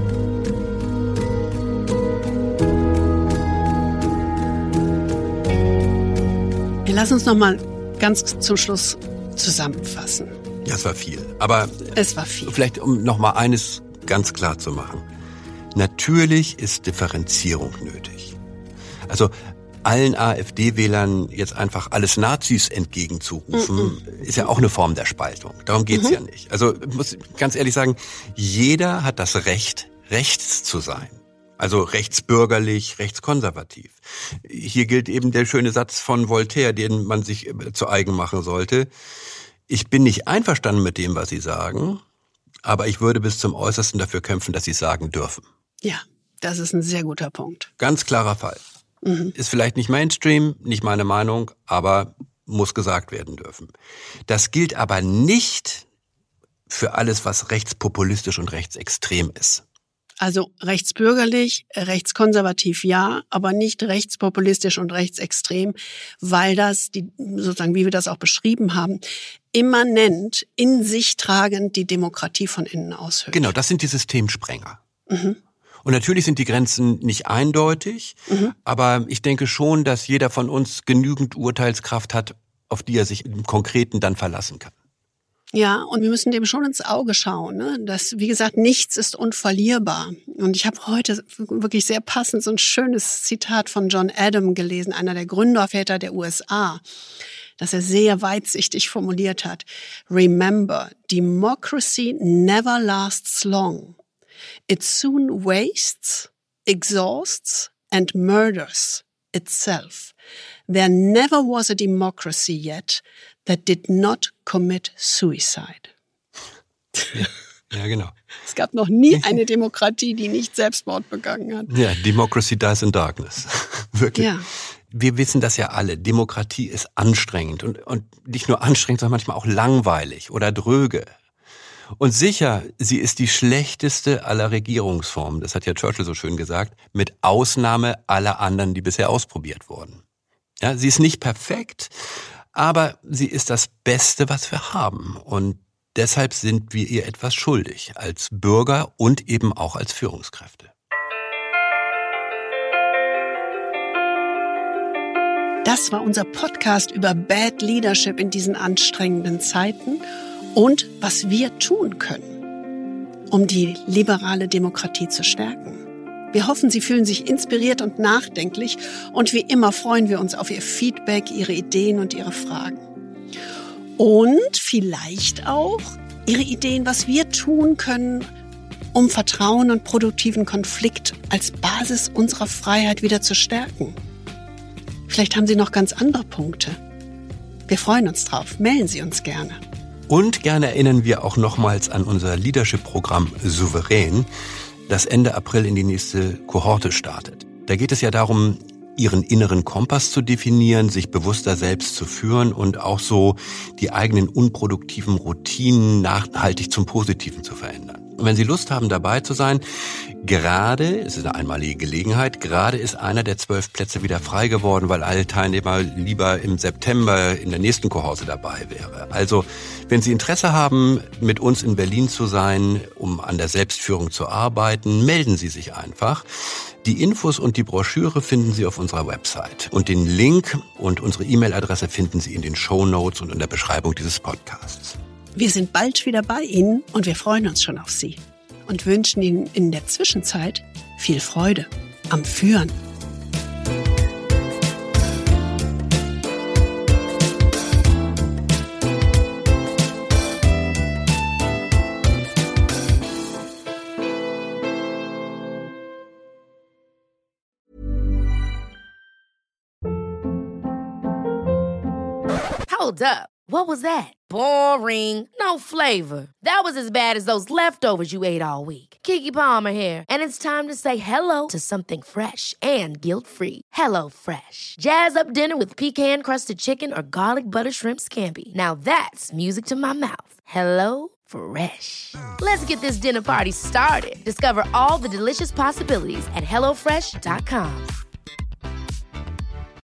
Wir lassen uns noch mal ganz zum Schluss zusammenfassen. Ja, es war viel. Aber es war viel. Vielleicht, um noch mal eines ganz klar zu machen. Natürlich ist Differenzierung nötig. Also allen AfD-Wählern jetzt einfach alles Nazis entgegenzurufen, mm-mm. ist ja auch eine Form der Spaltung. Darum geht's mhm. ja nicht. Also ich muss ganz ehrlich sagen, jeder hat das Recht, rechts zu sein. Also rechtsbürgerlich, rechtskonservativ. Hier gilt eben der schöne Satz von Voltaire, den man sich zu eigen machen sollte. Ich bin nicht einverstanden mit dem, was Sie sagen, aber ich würde bis zum Äußersten dafür kämpfen, dass Sie es sagen dürfen. Ja, das ist ein sehr guter Punkt. Ganz klarer Fall. Mhm. Ist vielleicht nicht Mainstream, nicht meine Meinung, aber muss gesagt werden dürfen. Das gilt aber nicht für alles, was rechtspopulistisch und rechtsextrem ist. Also rechtsbürgerlich, rechtskonservativ ja, aber nicht rechtspopulistisch und rechtsextrem, weil das, die, sozusagen wie wir das auch beschrieben haben, immanent, in sich tragend die Demokratie von innen aushöhlt. Genau, das sind die Systemsprenger. Mhm. Und natürlich sind die Grenzen nicht eindeutig, mhm. aber ich denke schon, dass jeder von uns genügend Urteilskraft hat, auf die er sich im Konkreten dann verlassen kann. Ja, und wir müssen dem schon ins Auge schauen, ne? Dass, wie gesagt, nichts ist unverlierbar. Und ich habe heute wirklich sehr passend so ein schönes Zitat von John Adams gelesen, einer der Gründerväter der U S A, das er sehr weitsichtig formuliert hat. Remember, democracy never lasts long. It soon wastes, exhausts and murders itself. There never was a democracy yet that did not commit suicide. Ja, ja, genau. Es gab noch nie eine Demokratie, die nicht Selbstmord begangen hat. Ja, Democracy dies in darkness. Wirklich. Ja. Wir wissen das ja alle. Demokratie ist anstrengend und, und nicht nur anstrengend, sondern manchmal auch langweilig oder dröge. Und sicher, sie ist die schlechteste aller Regierungsformen. Das hat ja Churchill so schön gesagt, mit Ausnahme aller anderen, die bisher ausprobiert wurden. Ja, sie ist nicht perfekt, aber sie ist das Beste, was wir haben. Und deshalb sind wir ihr etwas schuldig, als Bürger und eben auch als Führungskräfte. Das war unser Podcast über Bad Leadership in diesen anstrengenden Zeiten und was wir tun können, um die liberale Demokratie zu stärken. Wir hoffen, Sie fühlen sich inspiriert und nachdenklich und wie immer freuen wir uns auf Ihr Feedback, Ihre Ideen und Ihre Fragen. Und vielleicht auch Ihre Ideen, was wir tun können, um Vertrauen und produktiven Konflikt als Basis unserer Freiheit wieder zu stärken. Vielleicht haben Sie noch ganz andere Punkte. Wir freuen uns drauf. Melden Sie uns gerne. Und gerne erinnern wir auch nochmals an unser Leadership-Programm Souverän, das Ende April in die nächste Kohorte startet. Da geht es ja darum, Ihren inneren Kompass zu definieren, sich bewusster selbst zu führen und auch so die eigenen unproduktiven Routinen nachhaltig zum Positiven zu verändern. Und wenn Sie Lust haben, dabei zu sein, gerade, es ist eine einmalige Gelegenheit, gerade ist einer der zwölf Plätze wieder frei geworden, weil alle Teilnehmer lieber im September in der nächsten Kohorte dabei wäre. Also, wenn Sie Interesse haben, mit uns in Berlin zu sein, um an der Selbstführung zu arbeiten, melden Sie sich einfach. Die Infos und die Broschüre finden Sie auf unserer Website. Und den Link und unsere E-Mail-Adresse finden Sie in den Shownotes und in der Beschreibung dieses Podcasts. Wir sind bald wieder bei Ihnen und wir freuen uns schon auf Sie und wünschen Ihnen in der Zwischenzeit viel Freude am Führen. Hold up. What was that? Boring. No flavor. That was as bad as those leftovers you ate all week. Keke Palmer here, and it's time to say hello to something fresh and guilt-free. Hello Fresh. Jazz up dinner with pecan-crusted chicken or garlic butter shrimp scampi. Now that's music to my mouth. Hello Fresh. Let's get this dinner party started. Discover all the delicious possibilities at hello fresh dot com.